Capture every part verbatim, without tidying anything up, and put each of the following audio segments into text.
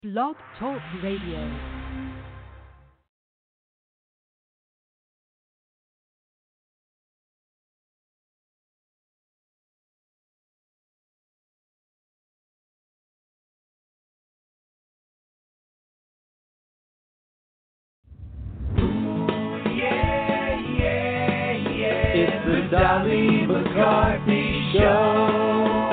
Blog Talk Radio. It's the Dolly McCarthy Show.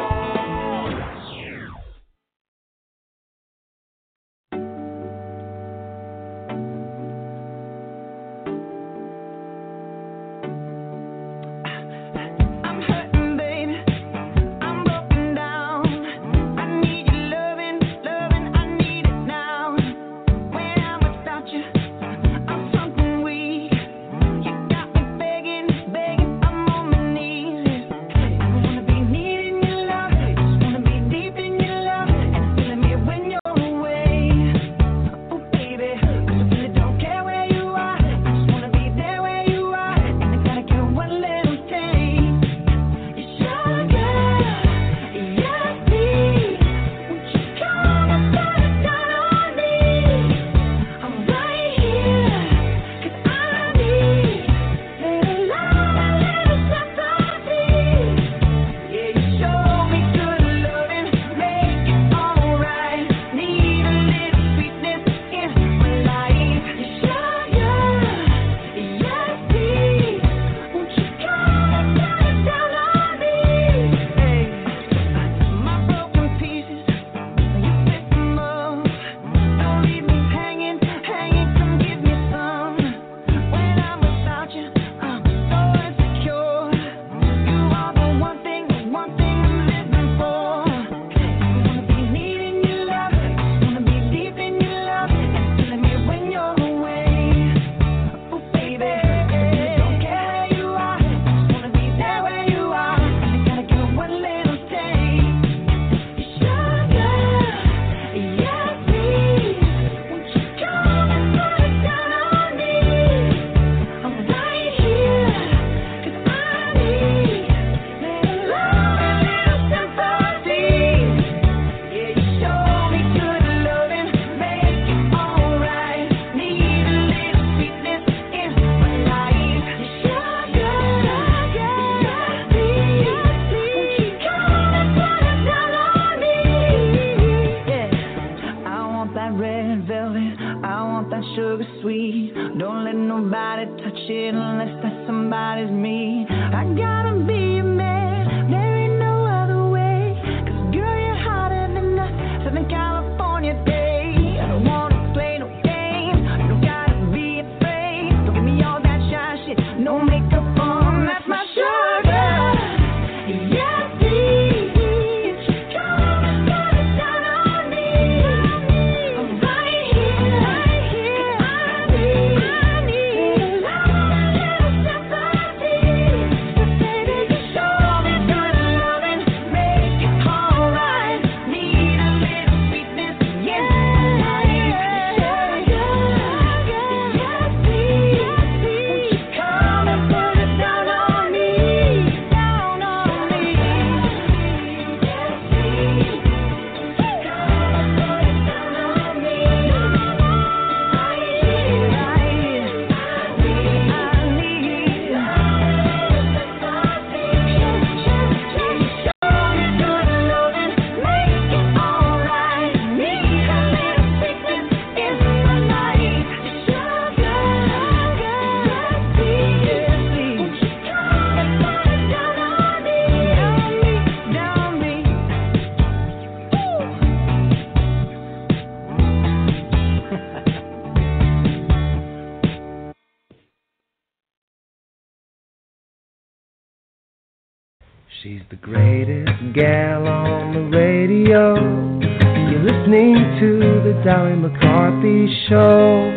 She's the greatest gal on the radio. You're listening to the Dolly McCarthy Show.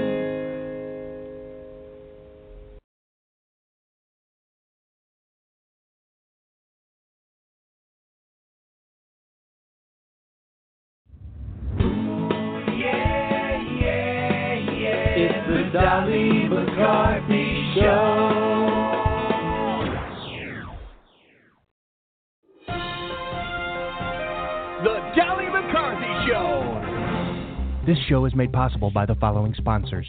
Yeah, yeah, yeah. It's the Dolly McCarthy Show. The Dolly McCarthy Show. This show is made possible by the following sponsors.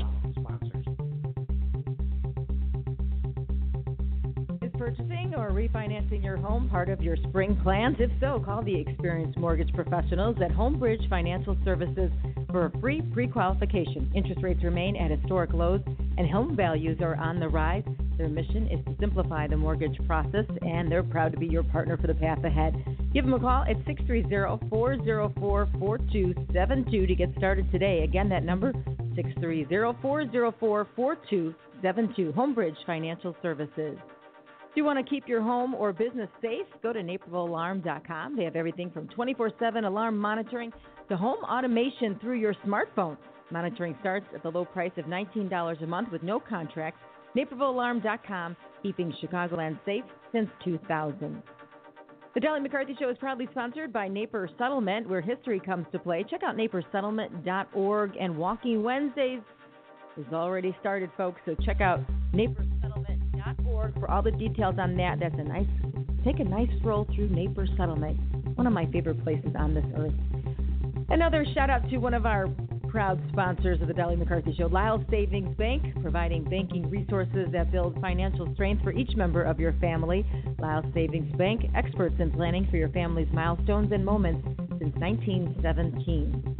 Is purchasing or refinancing your home part of your spring plans? If so, call the experienced mortgage professionals at Homebridge Financial Services for a free pre-qualification. Interest rates remain at historic lows and home values are on the rise. Their mission is to simplify the mortgage process, and they're proud to be your partner for the path ahead. Give them a call at six three zero, four zero four, four two seven two to get started today. Again, that number, six three zero, four zero four, four two seven two. Homebridge Financial Services. If you want to keep your home or business safe, go to naperville alarm dot com. They have everything from twenty-four seven alarm monitoring to home automation through your smartphone. Monitoring starts at the low price of nineteen dollars a month with no contracts. naperville alarm dot com, keeping Chicagoland safe since two thousand. The Dolly McCarthy Show is proudly sponsored by Naper Settlement, where history comes to play. Check out naper settlement dot org, and Walking Wednesdays has already started, folks, so check out naper settlement dot org for all the details on that. That's a nice, take a nice stroll through Naper Settlement, one of my favorite places on this earth. Another shout out to one of our proud sponsors of the Dolly McCarthy Show, Lyle Savings Bank, providing banking resources that build financial strength for each member of your family. Lyle Savings Bank, experts in planning for your family's milestones and moments since nineteen seventeen.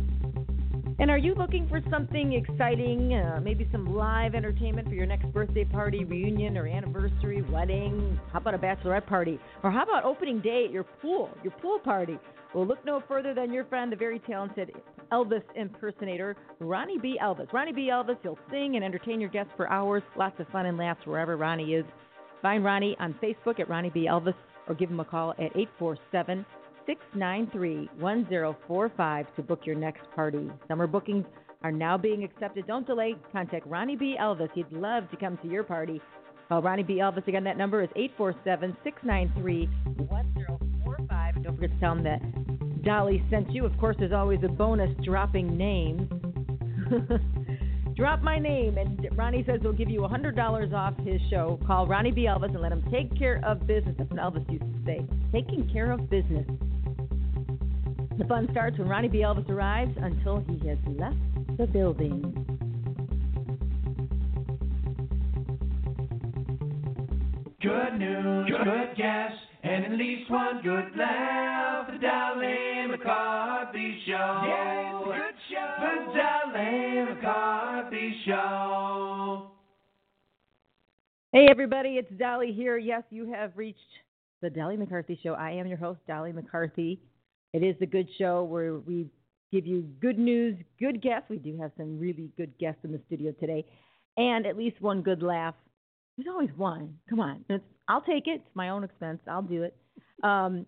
And are you looking for something exciting, uh, maybe some live entertainment for your next birthday party, reunion, or anniversary, wedding? How about a bachelorette party? Or how about opening day at your pool, your pool party? Well, look no further than your friend, the very talented Elvis impersonator, Ronnie B. Elvis. Ronnie B. Elvis, he'll sing and entertain your guests for hours. Lots of fun and laughs wherever Ronnie is. Find Ronnie on Facebook at Ronnie B. Elvis or give him a call at eight four seven, six nine three, one zero four five to book your next party. Summer bookings are now being accepted. Don't delay. Contact Ronnie B. Elvis. He'd love to come to your party. Call Ronnie B. Elvis. Again, that number is eight four seven, six nine three, one zero four five. And don't forget to tell him that Dolly sent you. Of course, there's always a bonus dropping names. Drop my name, and Ronnie says he'll give you one hundred dollars off his show. Call Ronnie B. Elvis and let him take care of business. That's what Elvis used to say, taking care of business. The fun starts when Ronnie B. Elvis arrives until he has left the building. Good news, good guess, and at least one good laugh. The Dolly McCarthy Show. Yeah, it's a good show. The Dolly McCarthy Show. Hey, everybody, it's Dolly here. Yes, you have reached the Dolly McCarthy Show. I am your host, Dolly McCarthy. It is a good show where we give you good news, good guests. We do have some really good guests in the studio today, and at least one good laugh. There's always one. Come on. It's, I'll take it. It's my own expense. I'll do it. Um,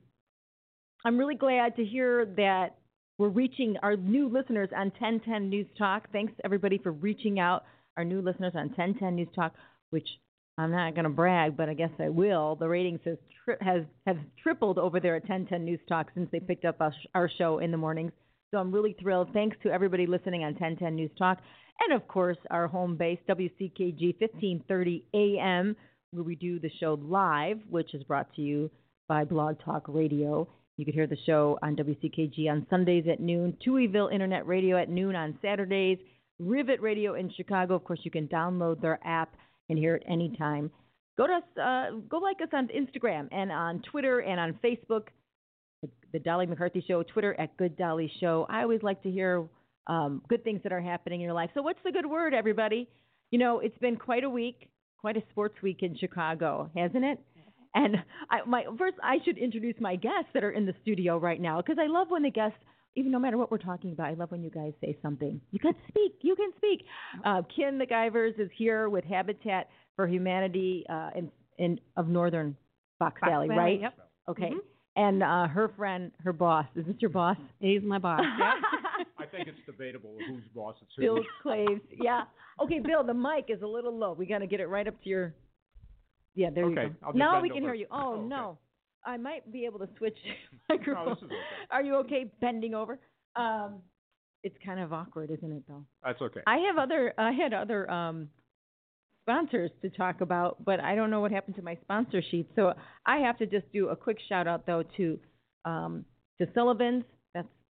I'm really glad to hear that we're reaching our new listeners on ten ten News Talk. Thanks, everybody, for reaching out. Our new listeners on ten ten News Talk, which I'm not going to brag, but I guess I will. The ratings has, tri- has have tripled over there at ten ten News Talk since they picked up our, our show in the mornings. So I'm really thrilled. Thanks to everybody listening on ten ten News Talk. And, of course, our home base, W C K G fifteen thirty A M, where we do the show live, which is brought to you by Blog Talk Radio. You can hear the show on W C K G on Sundays at noon, Tuieville Internet Radio at noon on Saturdays, Rivet Radio in Chicago. Of course, you can download their app and hear it anytime. Go to us, uh, go like us on Instagram and on Twitter and on Facebook, the, the Dolly McCarthy Show, Twitter at Good Dolly Show. I always like to hear Um, good things that are happening in your life. So what's the good word, everybody? You know, it's been quite a week, quite a sports week in Chicago, hasn't it? And I, my first, I should introduce my guests that are in the studio right now, because I love when the guests, even no matter what we're talking about, I love when you guys say something. You can speak. You can speak. Uh, Ken McIvers is here with Habitat for Humanity uh, in, in of Northern Fox, Fox Valley, Valley, right? Yep. Okay. Mm-hmm. And uh, her friend, her boss. Is this your boss? He's my boss. Yeah. I think it's debatable whose boss it's who. Bill Claves. Yeah. Okay, Bill, the mic is a little low. We got to get it right up to your. Yeah, there okay, you go. I'll just Now bend we can over. hear you. Oh, oh okay. no. I might be able to switch microphone. No, this is okay. Are you okay bending over? Um, it's kind of awkward, isn't it, though? That's okay. I have other. I had other um, sponsors to talk about, but I don't know what happened to my sponsor sheet. So I have to just do a quick shout out though to um, to Sullivan's. That's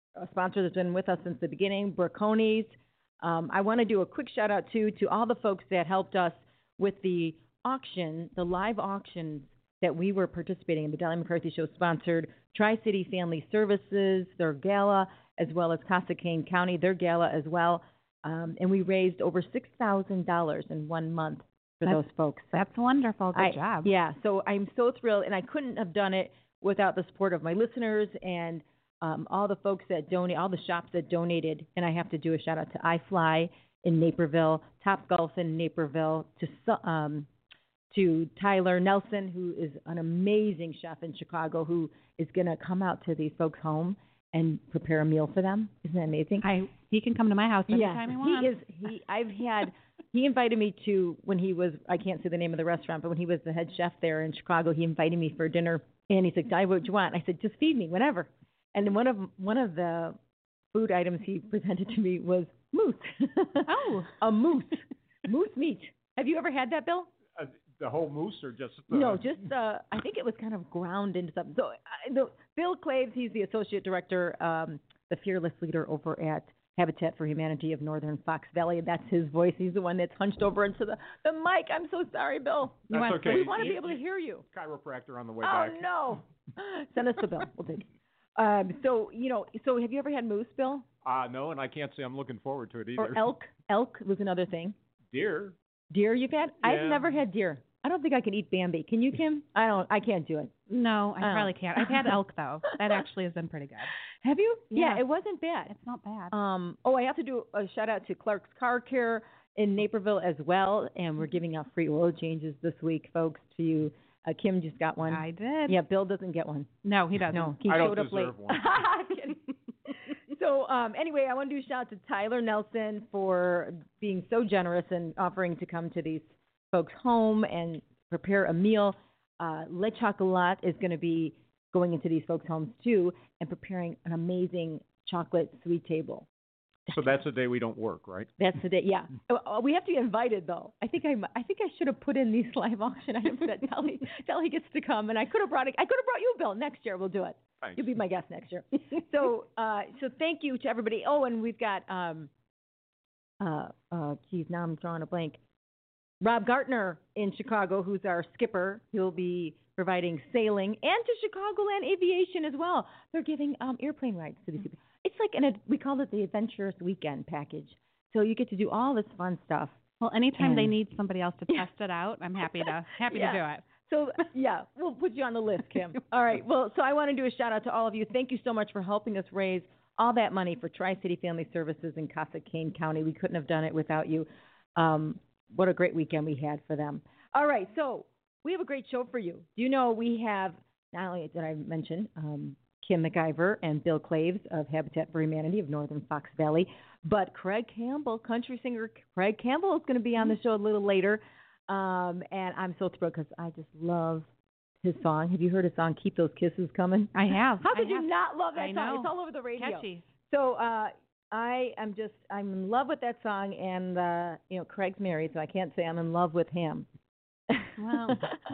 a sponsor that's been with us since the beginning, Braconi's. Um, I want to do a quick shout out too to all the folks that helped us with the auction, the live auctions that we were participating in. The Dolly McCarthy Show sponsored Tri-City Family Services, their gala, as well as Casa Kane County, their gala as well. Um, and we raised over six thousand dollars in one month for that's, those folks. That's wonderful. Good I, job. Yeah, so I'm so thrilled, and I couldn't have done it without the support of my listeners and um, all the folks that donate, all the shops that donated. And I have to do a shout out to iFly in Naperville, Top Golf in Naperville, to um, to Tyler Nelson, who is an amazing chef in Chicago, who is going to come out to these folks' home and prepare a meal for them. Isn't that amazing? I he can come to my house anytime yeah, he wants. he is. He I've had. He invited me to when he was. I can't say the name of the restaurant, but when he was the head chef there in Chicago, he invited me for dinner. And he said, "Di, what do you want?" I said, "Just feed me, whenever." And then one of one of the food items he presented to me was moose. Oh, a moose, moose meat. Have you ever had that, Bill? Uh, the whole moose or just the... No, just uh, I think it was kind of ground into something. So uh, the, Bill Claves, he's the associate director, um, the fearless leader over at Habitat for Humanity of Northern Fox Valley. That's his voice. He's the one that's hunched over into the, the mic. I'm so sorry, Bill. That's want, okay. We want to You, be able to hear you. Chiropractor on the way oh, back. Oh, no. Send us the bill. We'll take it. Um, so, you know, so have you ever had moose, Bill? Uh, no, and I can't say I'm looking forward to it either. Or elk? Elk was another thing. Deer. Deer you've had? Yeah. I've never had deer. I don't think I can eat Bambi. Can you, Kim? I don't. I can't do it. No, I Oh. probably can't. I've had elk, though. That actually has been pretty good. Have you? Yeah. it wasn't bad. It's not bad. Um. Oh, I have to do a shout out to Clark's Car Care in Naperville as well, and we're giving out free oil changes this week, folks. To you, uh, Kim just got one. I did. Yeah, Bill doesn't get one. No, he doesn't. No, he I showed don't up late. deserve one. I'm kidding. So um, anyway, I want to do a shout out to Tyler Nelson for being so generous and offering to come to these folks' home and prepare a meal. Uh, Le Chocolat is going to be going into these folks' homes too and preparing an amazing chocolate sweet table. So that's the day we don't work, right? That's the day. Yeah, Uh, we have to be invited though. I think I, I think I should have put in these live auction items that Telly, Telly gets to come, and I could have brought it. I could have brought you, Bill. Next year we'll do it. Thanks. You'll be my guest next year. so, uh, so thank you to everybody. Oh, and we've got, um, uh, uh, geez, now I'm drawing a blank. Rob Gartner in Chicago, who's our skipper. He'll be providing sailing and to Chicagoland Aviation as well. They're giving um, airplane rides to these people. It's like an ad- we call it the Adventurous Weekend package. So you get to do all this fun stuff. Well, anytime And- they need somebody else to test it out, I'm happy to happy Yeah. to do it. So, yeah, we'll put you on the list, Kim. All right. Well, so I want to do a shout out to all of you. Thank you so much for helping us raise all that money for Tri-City Family Services in Casa Kane County. We couldn't have done it without you. Um, what a great weekend we had for them. All right. So we have a great show for you. Do you know we have, not only did I mention um, Kim McIver and Bill Claves of Habitat for Humanity of Northern Fox Valley, but Craig Campbell, country singer Craig Campbell, is going to be on the show a little later. Um, and I'm so thrilled because I just love his song. Have you heard his song, Keep Those Kisses Coming? I have. How could I you have. not love that I song? know. It's all over the radio. Catchy. So uh, I am just, I'm in love with that song. And, uh, you know, Craig's married, so I can't say I'm in love with him. Well,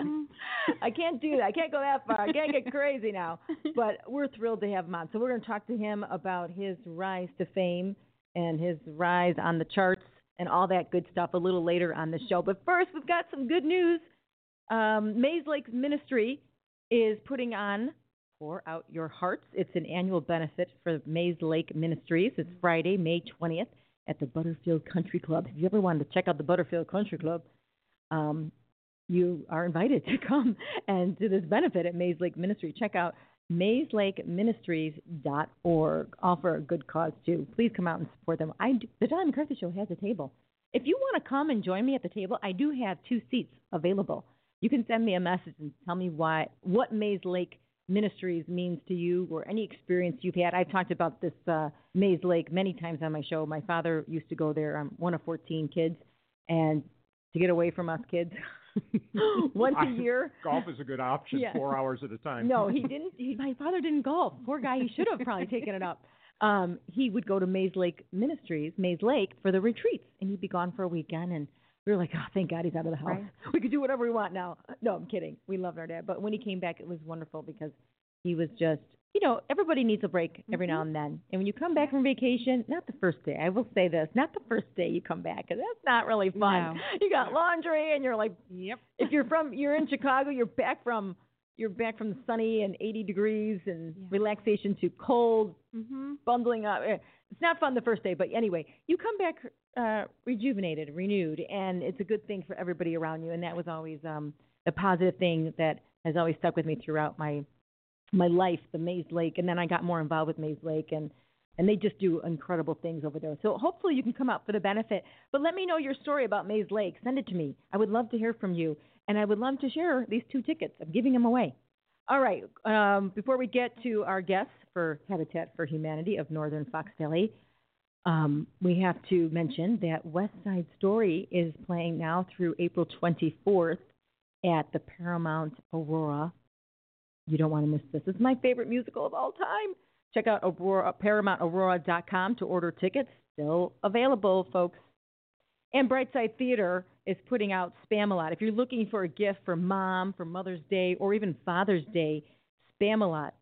I can't do that. I can't go that far. I can't get crazy now. But we're thrilled to have him on. So we're going to talk to him about his rise to fame and his rise on the charts and all that good stuff a little later on the show. But first, we've got some good news. Um, Mays Lake Ministry is putting on Pour Out Your Hearts. It's an annual benefit for Mays Lake Ministries. It's Friday, May twentieth at the Butterfield Country Club. If you ever wanted to check out the Butterfield Country Club, um, you are invited to come and do this benefit at Mays Lake Ministry. Check out mays lake ministries dot org. All for a good cause, too. Please come out and support them. I do, the Dolly McCarthy Show has a table. If you want to come and join me at the table, I do have two seats available. You can send me a message and tell me why, what Mays Lake Ministries means to you or any experience you've had. I've talked about this uh, Mays Lake many times on my show. My father used to go there. I'm one of fourteen kids, and to get away from us kids once a year. Golf is a good option, Yeah. four hours at a time. No, he didn't. He, my father didn't golf. Poor guy. He should have probably taken it up. Um, he would go to Mays Lake Ministries, Mays Lake, for the retreats, and he'd be gone for a weekend. And we were like, oh, thank God he's out of the house. Right. We could do whatever we want now. No, I'm kidding. We loved our dad. But when he came back, it was wonderful because he was just you know, everybody needs a break every Mm-hmm. now and then. And when you come back from vacation, not the first day, I will say this, not the first day you come back, 'cause that's not really fun. No. You got laundry, and you're like, Yep. if you're from, you're in Chicago, you're back from, you're back from sunny and eighty degrees and Yeah. relaxation to cold, Mm-hmm. bundling up. Eh, It's not fun the first day, but anyway, you come back uh, rejuvenated, renewed, and it's a good thing for everybody around you. And that was always um, the positive thing that has always stuck with me throughout my my life, the Maze Lake. And then I got more involved with Maze Lake, and and they just do incredible things over there. So hopefully you can come out for the benefit. But let me know your story about Maze Lake. Send it to me. I would love to hear from you, and I would love to share these two tickets. I'm giving them away. All right. Um, before we get to our guests for Habitat for Humanity of Northern Fox Valley, um, we have to mention that West Side Story is playing now through April twenty-fourth at the Paramount Aurora. You don't want to miss this. This is my favorite musical of all time. Check out Aurora, Paramount Aurora dot com to order tickets. Still available, folks. And Brightside Theater is putting out Spam-A-Lot. If you're looking for a gift for Mom, for Mother's Day, or even Father's Day, Spam-A-Lot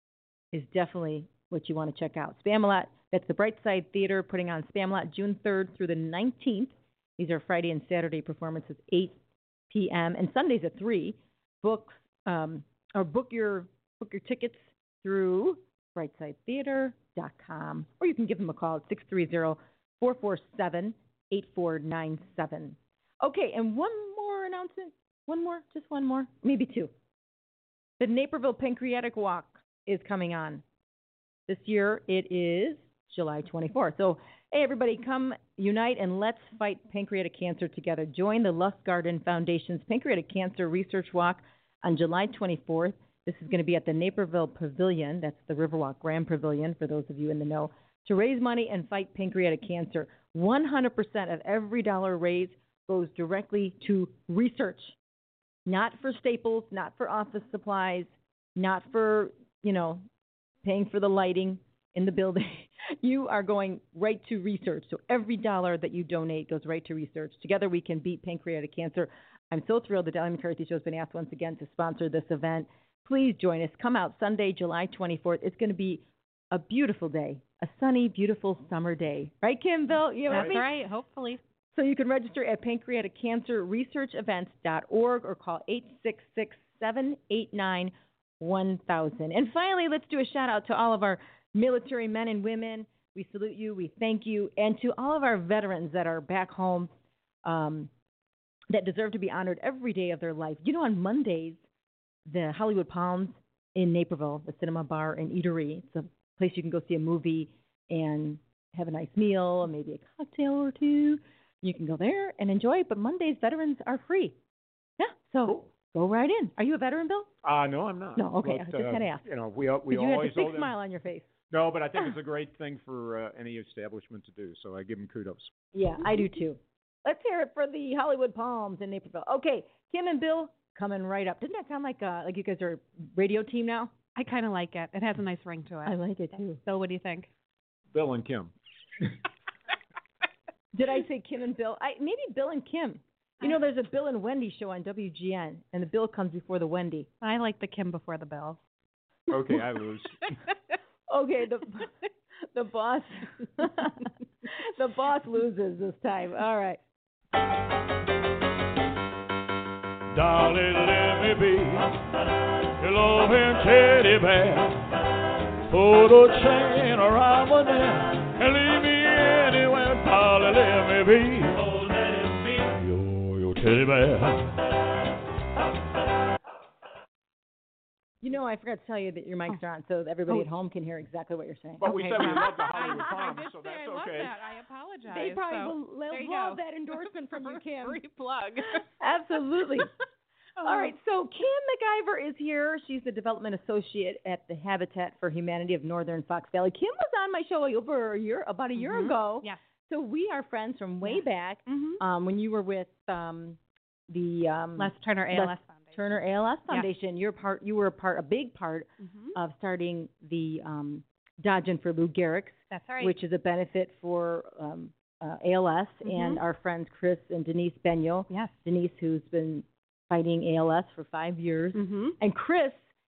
is definitely what you want to check out. Spam-A-Lot, that's the Brightside Theater putting on Spam-A-Lot June third through the nineteenth. These are Friday and Saturday performances, eight p.m. and Sundays at three. Books um, or book your book your tickets through brightside theater dot com, or you can give them a call at six three zero, four four seven, eight four nine seven. Okay, and one more announcement. One more, just one more, maybe two. The Naperville Pancreatic Walk is coming on. This year it is July twenty-fourth. So, hey, everybody, come unite and let's fight pancreatic cancer together. Join the Lustgarten Foundation's Pancreatic Cancer Research Walk on July twenty-fourth. This is going to be at the Naperville Pavilion. That's the Riverwalk Grand Pavilion, for those of you in the know, to raise money and fight pancreatic cancer. one hundred percent of every dollar raised goes directly to research, not for staples, not for office supplies, not for, you know, paying for the lighting in the building. You are going right to research. So every dollar that you donate goes right to research. Together we can beat pancreatic cancer. I'm so thrilled that Dolly McCarthy Show has been asked once again to sponsor this event. Please join us. Come out Sunday, July twenty-fourth. It's going to be a beautiful day, a sunny, beautiful summer day. Right, Kim, Bill? You know That's what I mean? right. Hopefully. So you can register at pancreatic cancer research events dot org or call eight six six, seven eight nine, one thousand. And finally, let's do a shout out to all of our military men and women. We salute you. We thank you. And to all of our veterans that are back home um, that deserve to be honored every day of their life. You know, on Mondays, the Hollywood Palms in Naperville, the Cinema Bar and Eatery, it's a place you can go see a movie and have a nice meal, maybe a cocktail or two. You can go there and enjoy it. But Mondays, veterans are free. Yeah, so go right in. Are you a veteran, Bill? Uh, no, I'm not. No, okay, But, I just uh, had to ask. You know, we we You had always a owe big them. smile on your face. No, but I think it's a great thing for uh, any establishment to do. So I give them kudos. Yeah, I do too. Let's hear it for the Hollywood Palms in Naperville. Okay, Kim and Bill coming right up. Doesn't that sound like uh, like you guys are a radio team now? I kind of like it. It has a nice ring to it. I like it too. So what do you think? Bill and Kim. Did I say Kim and Bill? I maybe Bill and Kim. You know, there's a Bill and Wendy show on W G N, and the Bill comes before the Wendy. I like the Kim before the Bill. Okay, I lose. Okay, the the boss the boss loses this time. All right. Darling, let me be your loving teddy bear. Put a chain around my neck and leave me anywhere. Darling, let me be, oh, let me be your, your teddy bear. You know, I forgot to tell you that your mics are on, so that everybody at home can hear exactly what you're saying. But we Okay. said we love the I, Hollywood I Palms, did so say that's I love okay. that. I apologize. They probably so, will there they'll you love go. that endorsement from you, Kim. Free plug. Absolutely. Oh. All right, so Kim McIver is here. She's the development associate at the Habitat for Humanity of Northern Fox Valley. Kim was on my show over a year, about a year Mhm. ago. Yes. So we are friends from way Yeah. back Mm-hmm. um, when you were with um, the um, Les Turner A L S Les Foundation. Turner A L S Yeah. Foundation. You're part. You were a part, a big part Mm-hmm. of starting the um, Dodgin for Lou Gehrig's, That's right. which is a benefit for um, uh, A L S, Mhm. and our friends Chris and Denise Benyo. Yes. Denise, who's been fighting A L S for five years, Mm-hmm. and Chris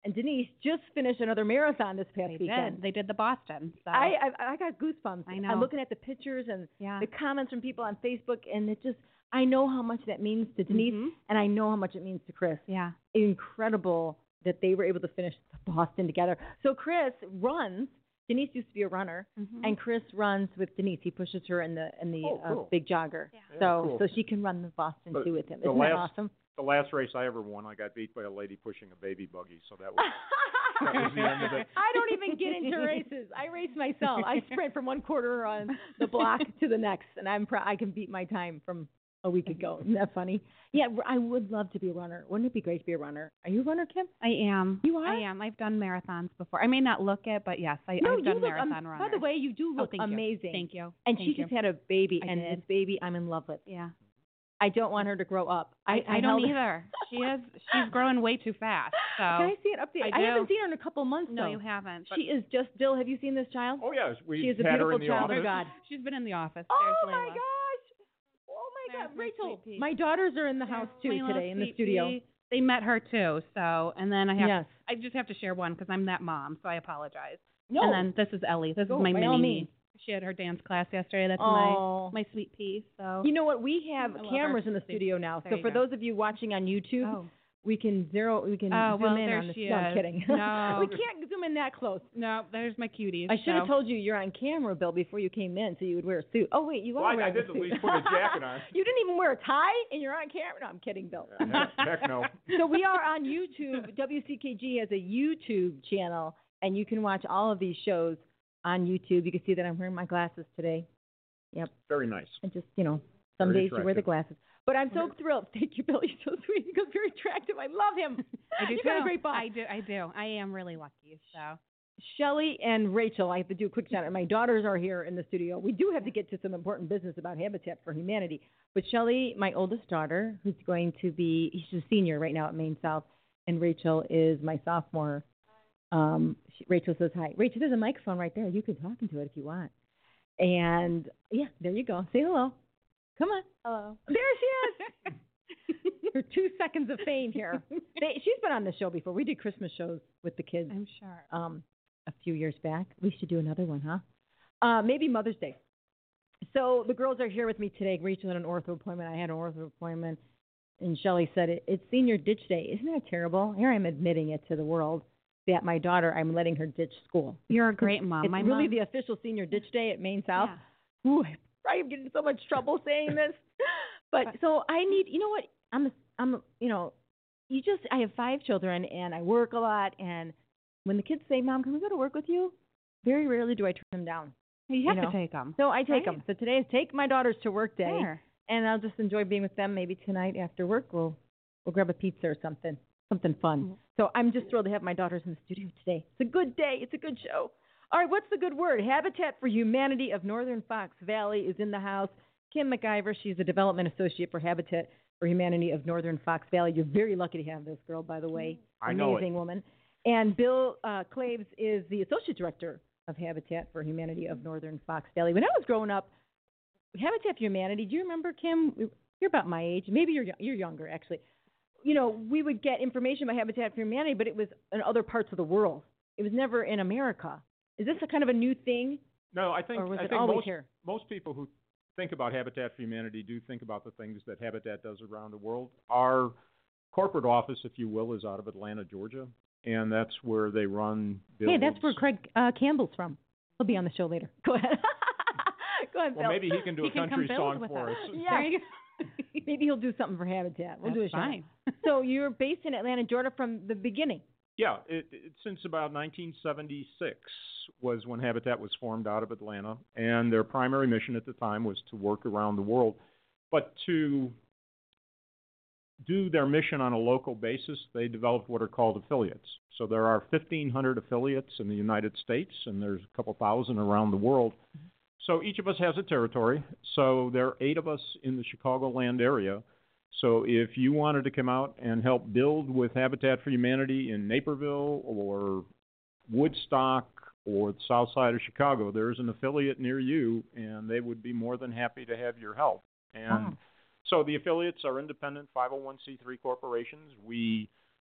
and Denise just finished another marathon this past They weekend. did. They did the Boston. So. I, I I got goosebumps. I know. I'm looking at the pictures and yeah. the comments from people on Facebook, and it just I know how much that means to Denise, Mhm. and I know how much it means to Chris. Yeah. Incredible that they were able to finish Boston together. So Chris runs. Denise used to be a runner, Mhm. and Chris runs with Denise. He pushes her in the in the Oh, uh, cool. big jogger, Yeah. Yeah, so cool. so she can run the Boston But too with him. the Isn't that last- awesome? The last race I ever won, I got beat by a lady pushing a baby buggy, so that was that was the end of it. I don't even get into races. I race myself. I sprint from one quarter on the block to the next, and I'm pr- I can beat my time from a week ago. Isn't that funny? Yeah, I would love to be a runner. Wouldn't it be great to be a runner? Are you a runner, Kim? I am. You are? I am. I've done marathons before. I may not look it, but yes, I, No, I've you done look, marathon um, runners. By the way, you do Oh, look thank you. amazing. Thank you. And Thank she you. just had a baby, I and did. this baby I'm in love with. Yeah. I don't want her to grow up. I, I, don't held her- either. She is. She's growing way too fast. So. Can I see an update? I do. haven't seen her in a couple months. No, though. you haven't. She is just Dill. Have you seen this child? Oh yes, we She is a had her beautiful in the child office. of God. She's been in the office. Oh There's my Layla. gosh! Oh my There's God, my Rachel! sweet pea. My daughters are in the house too Layla, today in the sweet studio. pea. They met her too. So, and then I have. Yes. I just have to share one because I'm that mom. So I apologize. No. And then this is Ellie. This Go, is my by mini all me. means. She had her dance class yesterday. That's Oh. my my sweet pea. So. You know what? We have I love cameras her. in the studio now. There So you for go. those of you watching on YouTube, Oh. we can zero. We can Oh, zoom well, in there on the. she no, I'm is. kidding. No. we can't zoom in that close. No, there's my cuties. I should have so. told you you're on camera, Bill, before you came in, so you would wear a suit. Oh wait, you Well, are I, wearing I did a at suit. least put a jacket on. You didn't even wear a tie, and you're on camera. No, I'm kidding, Bill. Heck, heck no. So we are on YouTube. W C K G has a YouTube channel, and you can watch all of these shows on YouTube. You can see that I'm wearing my glasses today. Yep. Very nice. And just, you know, some Very days you wear the attractive. glasses. But I'm so thrilled. Thank you, Bill. You're so sweet. He goes very attractive. I love him. I do you too. got a great boss. I do. I do. I am really lucky. So. Shelly and Rachel, I have to do a quick shout out. My daughters are here in the studio. We do have to get to some important business about Habitat for Humanity. But Shelly, my oldest daughter, who's going to be, she's a senior right now at Maine South, and Rachel is my sophomore. Um, she, Rachel says hi. Rachel, there's a microphone right there. You can talk into it if you want. And, yeah, there you go. Say hello. Come on. Hello. There she is. Her two seconds of fame here. They, she's been on the show before. We did Christmas shows with the kids I'm sure. um, a few years back. We should do another one, huh? Uh, maybe Mother's Day. So the girls are here with me today. Rachel had an ortho appointment. I had an ortho appointment. And Shelly said, it, it's senior ditch day. Isn't that terrible? Here I'm admitting it to the world that my daughter, I'm letting her ditch school. You're a great mom. It's My really mom. the official senior ditch day at Maine South. Yeah. Ooh, I am getting in so much trouble saying this. But so I need, you know what? I'm, a, I'm, a, you know, you just, I have five children and I work a lot. And when the kids say, Mom, can we go to work with you? Very rarely do I turn them down. You have you know. to take them. So I take Right. them. So today is take my daughters to work day. There. And I'll just enjoy being with them. Maybe tonight after work we'll, we'll grab a pizza or something, something fun. Mm-hmm. So I'm just thrilled to have my daughters in the studio today. It's a good day. It's a good show. All right, what's the good word? Habitat for Humanity of Northern Fox Valley is in the house. Kim McIver, she's the development associate for Habitat for Humanity of Northern Fox Valley. You're very lucky to have this girl, by the way. I know it. Amazing woman. And Bill uh, Claves is the associate director of Habitat for Humanity of Northern Fox Valley. When I was growing up, Habitat for Humanity, do you remember, Kim? You're about my age. Maybe you're you're younger, actually. You know, we would get information about Habitat for Humanity, but it was in other parts of the world. It was never in America. Is this a kind of a new thing, No, I think or was I it think always most here? most people who think about Habitat for Humanity do think about the things that Habitat does around the world. Our corporate office, if you will, is out of Atlanta, Georgia, and that's where they run builds. Hey, that's where Craig uh, Campbell's from. He'll be on the show later. Go ahead. Go ahead, Well, Bill. maybe he can do He a can country come build song with for us. us. Yeah. There you go. Maybe he'll do something for Habitat. We'll do a That's show. fine. So you're based in Atlanta, Georgia from the beginning. Yeah, it, it, since about nineteen seventy-six was when Habitat was formed out of Atlanta, and their primary mission at the time was to work around the world. But to do their mission on a local basis, they developed what are called affiliates. So there are fifteen hundred affiliates in the United States, and there's a couple thousand around the world. So each of us has a territory. So there are eight of us in the Chicagoland area. So if you wanted to come out and help build with Habitat for Humanity in Naperville or Woodstock or the south side of Chicago, there's an affiliate near you, and they would be more than happy to have your help. And Wow. so the affiliates are independent five oh one c three corporations. We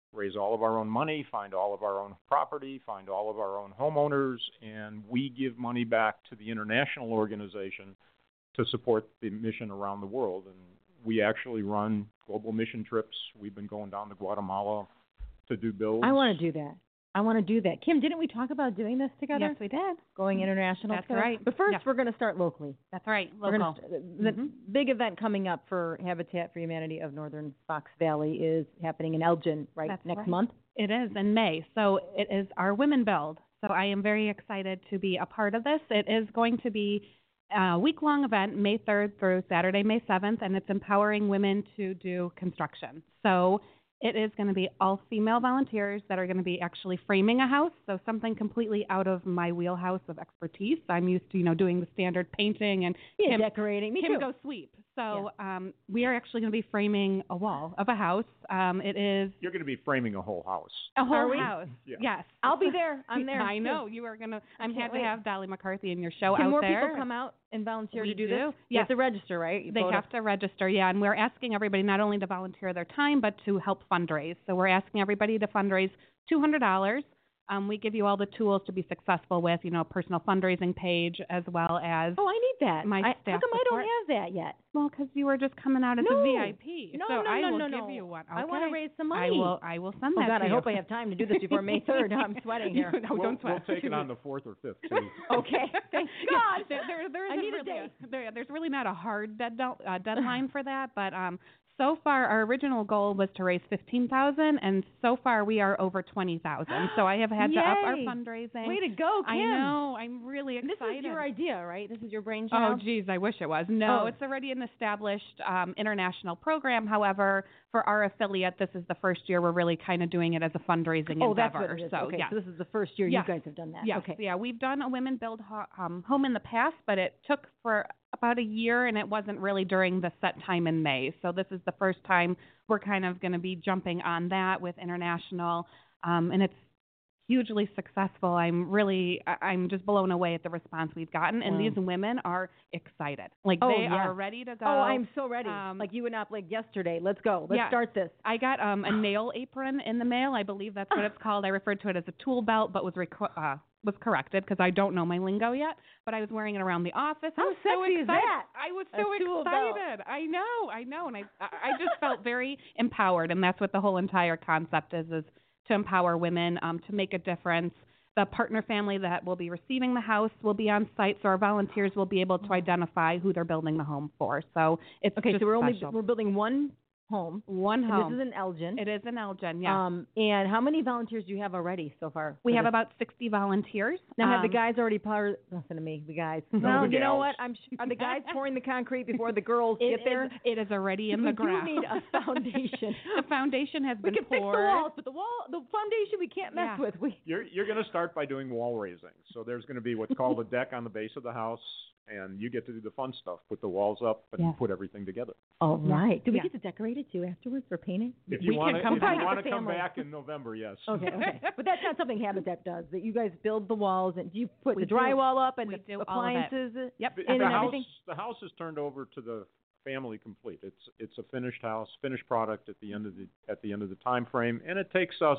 raise all of our own money, find all of our own property, find all of our own homeowners, and we give money back to the international organization to support the mission around the world. And we actually run global mission trips. We've been going down to Guatemala to do builds. I want to do that. I want to do that. Kim, didn't we talk about doing this together? Yes, we did. Going international That's together? right. But first, Yes. we're going to start locally. That's right. We're Local. gonna st- the Mhm. big event coming up for Habitat for Humanity of Northern Fox Valley is happening in Elgin, right, That's next right. month? It is in May. So it is our Women Build. So I am very excited to be a part of this. It is going to be a week-long event, May third through Saturday, May seventh, and it's empowering women to do construction. So it is going to be all female volunteers that are going to be actually framing a house, so something completely out of my wheelhouse of expertise. I'm used to, you know, doing the standard painting and Yeah, Kim, decorating. Me Kim too. go sweep. So um, we are actually going to be framing a wall of a house. Um, it is You're going to be framing a whole house. a whole Are we? house. Yeah. Yes. I'll be there. I'm there. I too. know. You are going to, I'm can't happy wait. to have Dolly McCarthy in your show Can out more there. people come out and volunteer We to do, do. this? You Yes. have to register, right? You They go to- have to register, yeah, and we're asking everybody not only to volunteer their time, but to help fundraise. So we're asking everybody to fundraise two hundred dollars. Um, we give you all the tools to be successful with, you know, a personal fundraising page as well as, Oh, I need that. My I, staff how come I don't support. have that yet? well, because you were just coming out as No. a V I P. No, so no, I no, will no, give no. you one. I want to okay? raise some money. I will, I will send Oh, that God, to I you. hope I have time to do this before May third. I'm sweating here. no, we'll, don't sweat. We'll take it on the fourth or fifth, too. Okay. Thank Yeah, God. there, there, there I isn't need a really date. there, there's really not a hard dead, uh, deadline for that, but um, so far our original goal was to raise fifteen thousand, and so far we are over twenty thousand. So I have had to up our Yay. fundraising. Way to go, Kim. I know. I'm really And excited. this is your idea, right? This is your Oh, brainchild? geez, I wish it was. No, Oh. it's already an established um, international program. However, for our affiliate, this is the first year we're really kind of doing it as a fundraising Oh, that's endeavor. what it is. So, okay, yes. so this is the first year Yes. you guys have done that. Yes, Okay. yeah, we've done a women build ho- um, home in the past, but it took for about a year, and it wasn't really during the set time in May. So this is the first time we're kind of going to be jumping on that with international, um, and it's hugely successful. I'm really, I- I'm just blown away at the response we've gotten, and Wow. these women are excited. Like Oh, they yeah. are ready to go. Oh, I'm so ready. Um, like you and I, like yesterday. Let's go. Let's yeah. start this. I got um, a nail apron in the mail. I believe that's what it's called. I referred to it as a tool belt, but was reco- uh, was corrected because I don't know my lingo yet. But I was wearing it around the office. I How was so sexy is excited. that? I was A so tool belt. excited. I know, I know, and I I I just felt very empowered, and that's what the whole entire concept is: is to empower women, um, to make a difference. The partner family that will be receiving the house will be on site, so our volunteers will be able to identify who they're building the home for. So it's Okay, just so we're only special. we're building one home. one And home. this is in Elgin. It is in Elgin, yes. Um, and how many volunteers do you have already so far? we for have this? about sixty volunteers. Now, have the Um, guys already poured? Listen to me, the guys. No, well, the you know gals. what? I'm. Sh- are the guys pouring the concrete before the girls it get there? is- it is already in we the ground. do need a foundation. the foundation has we been can fix the poured. walls, but the wall, the foundation, we can't mess Yeah. with. We. You're, you're going to start by doing wall raising. So there's going to be what's called a deck on the base of the house, and you get to do the fun stuff, put the walls up and Yeah. put everything together. All right. Do we Yeah. get to decorate it too afterwards for painting? If We you can want to, come if back. you want to The come family. back in November, yes. Okay, okay. But that's not something Habitat does. That you guys build the walls and do you put We the do. drywall up and We the do all of it. appliances Yep. The, in the and house, everything? the house is turned over to the family complete. It's it's a finished house, finished product at the end of the at the end of the time frame, and it takes us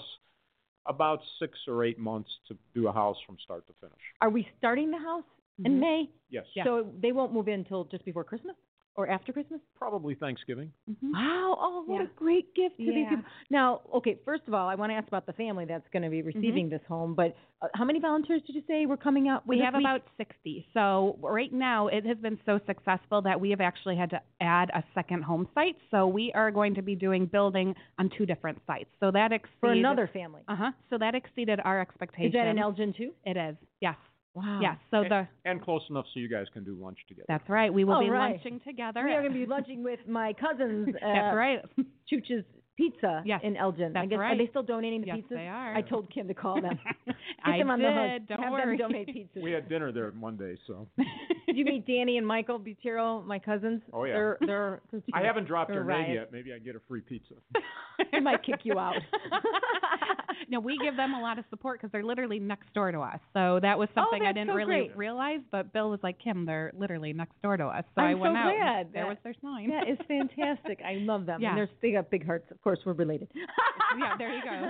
about six or eight months to do a house from start to finish. Are we starting the house in Mhm. May? Yes, Yeah. So they won't move in until just before Christmas or after Christmas? probably Thanksgiving. Mhm. Wow! Oh, what Yeah. a great gift to these Yeah. people. Now, okay, first of all, I want to ask about the family that's going to be receiving this home. But uh, how many volunteers did you say were coming out? We this have week? about sixty. So right now it has been so successful that we have actually had to add a second home site. So we are going to be doing building on two different sites. So that exceeds for another family. Uh-huh. So that exceeded our expectations. Is that in Elgin too? It is. Yes. Wow. Yes. So and, the and close enough so you guys can do lunch together. That's right. We will All be right. lunching together. We are going to be lunching with my cousins. Uh, That's right. Chooch's Pizza Yes, in Elgin. I that's guess, right. Are they still donating the Yes, pizzas? they are. I told Kim to call them. Get I them on did. the hook. Don't Have worry. them donate pizzas. We had dinner there Monday, so Did you meet Danny and Michael Butero, my cousins? Oh, yeah. They're, they're, I haven't dropped they're their name riot. yet. Maybe I get a free pizza. I might kick you out. No, we give them a lot of support because they're literally next door to us. So that was Oh, something I that's didn't so really great. realize. But Bill was like, Kim, they're literally next door to us. So I'm I went so out. glad. And there That- was their sign. That is fantastic. I love them. Yeah. And they're, they got big hearts. Of course, we're related. Yeah, there you go.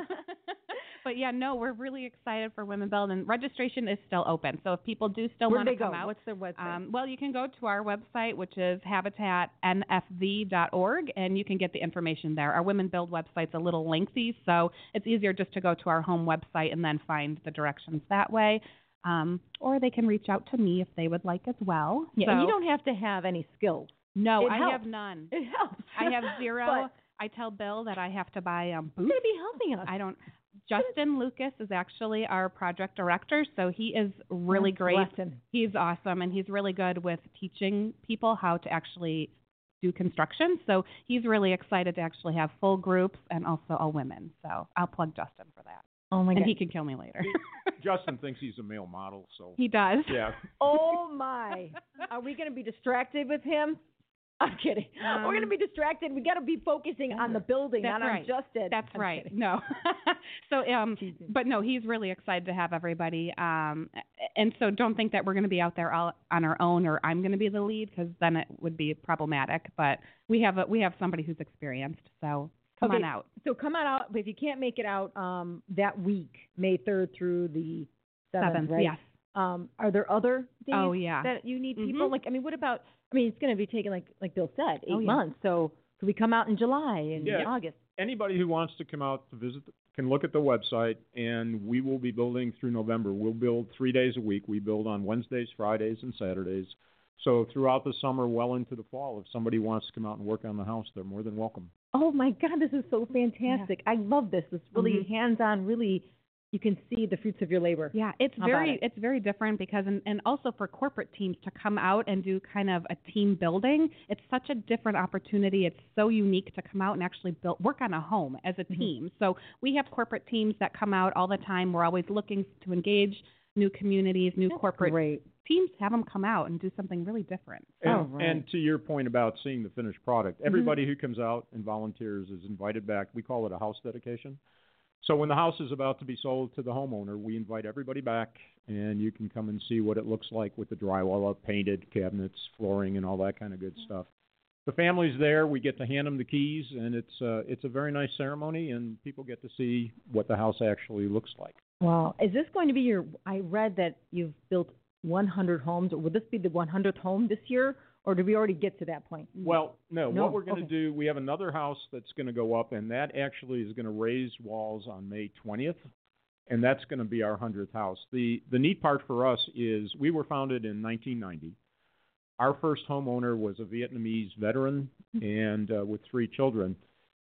But yeah, no, we're really excited for Women Build, and registration is still open. So if people do still Where want do to they come go? out, What's their website? um, well, you can go to our website, which is habitat n f v dot org, and you can get the information there. Our Women Build website's a little lengthy, so it's easier just to go to our home website and then find the directions that way. Um, or they can reach out to me if they would like as well. yeah, so, and you don't have to have any skills. No, it I helps. have none. It helps. I have zero. But I tell Bill that I have to buy um, who's boots. going to be helping us? I don't. Justin Lucas is actually our project director, so he is really God great. bless him. He's awesome, and he's really good with teaching people how to actually do construction. So he's really excited to actually have full groups and also all women. So I'll plug Justin for that, Oh, my and God. he can kill me later. Justin thinks he's a male model, so. He does. Yeah. Oh, my. Are we going to be distracted with him? I'm kidding. Um, We're going to be distracted. We got to be focusing on the building, That's not right. on Justin. That's I'm right. kidding. No. so, um, Teasing. but no, he's really excited to have everybody. Um, and so don't think that we're going to be out there all on our own, or I'm going to be the lead, because then it would be problematic. But we have a, we have somebody who's experienced. So come Okay, on out. So come on out, but if you can't make it out um, that week, May third through the seventh, Seventh, right? yes. Um, are there other days Oh, yeah. that you need people? Mhm. Like, I mean, what about? I mean, it's going to be taking like like Bill said, eight Oh, yeah. months. So could we come out in July and Yeah. August? Anybody who wants to come out to visit can look at the website, and we will be building through November. We'll build three days a week. We build on Wednesdays, Fridays, and Saturdays. So throughout the summer, well into the fall, if somebody wants to come out and work on the house, they're more than welcome. Oh my God, this is so fantastic! I love this. It's really Mhm. hands-on. Really, you can see the fruits of your labor. Yeah, it's How about very it? it's very different because and, and also for corporate teams to come out and do kind of a team building, it's such a different opportunity. It's so unique to come out and actually build work on a home as a Mhm. team. So we have corporate teams that come out all the time. We're always looking to engage new communities, new That's corporate great. teams. Have them come out and do something really different. And, Oh, right. and to your point about seeing the finished product, everybody who comes out and volunteers is invited back. We call it a house dedication. So when the house is about to be sold to the homeowner, we invite everybody back, and you can come and see what it looks like with the drywall up, painted cabinets, flooring, and all that kind of good stuff. The family's there. We get to hand them the keys, and it's uh, it's a very nice ceremony, and people get to see what the house actually looks like. Wow. Is this going to be your? I read that you've built one hundred homes. Or will this be the one hundredth home this year, or did we already get to that point? Well, no, No, what we're going to okay. do, we have another house that's going to go up, and that actually is going to raise walls on May twentieth, and that's going to be our hundredth house. The the neat part for us is we were founded in nineteen ninety. Our first homeowner was a Vietnamese veteran and uh, with three children.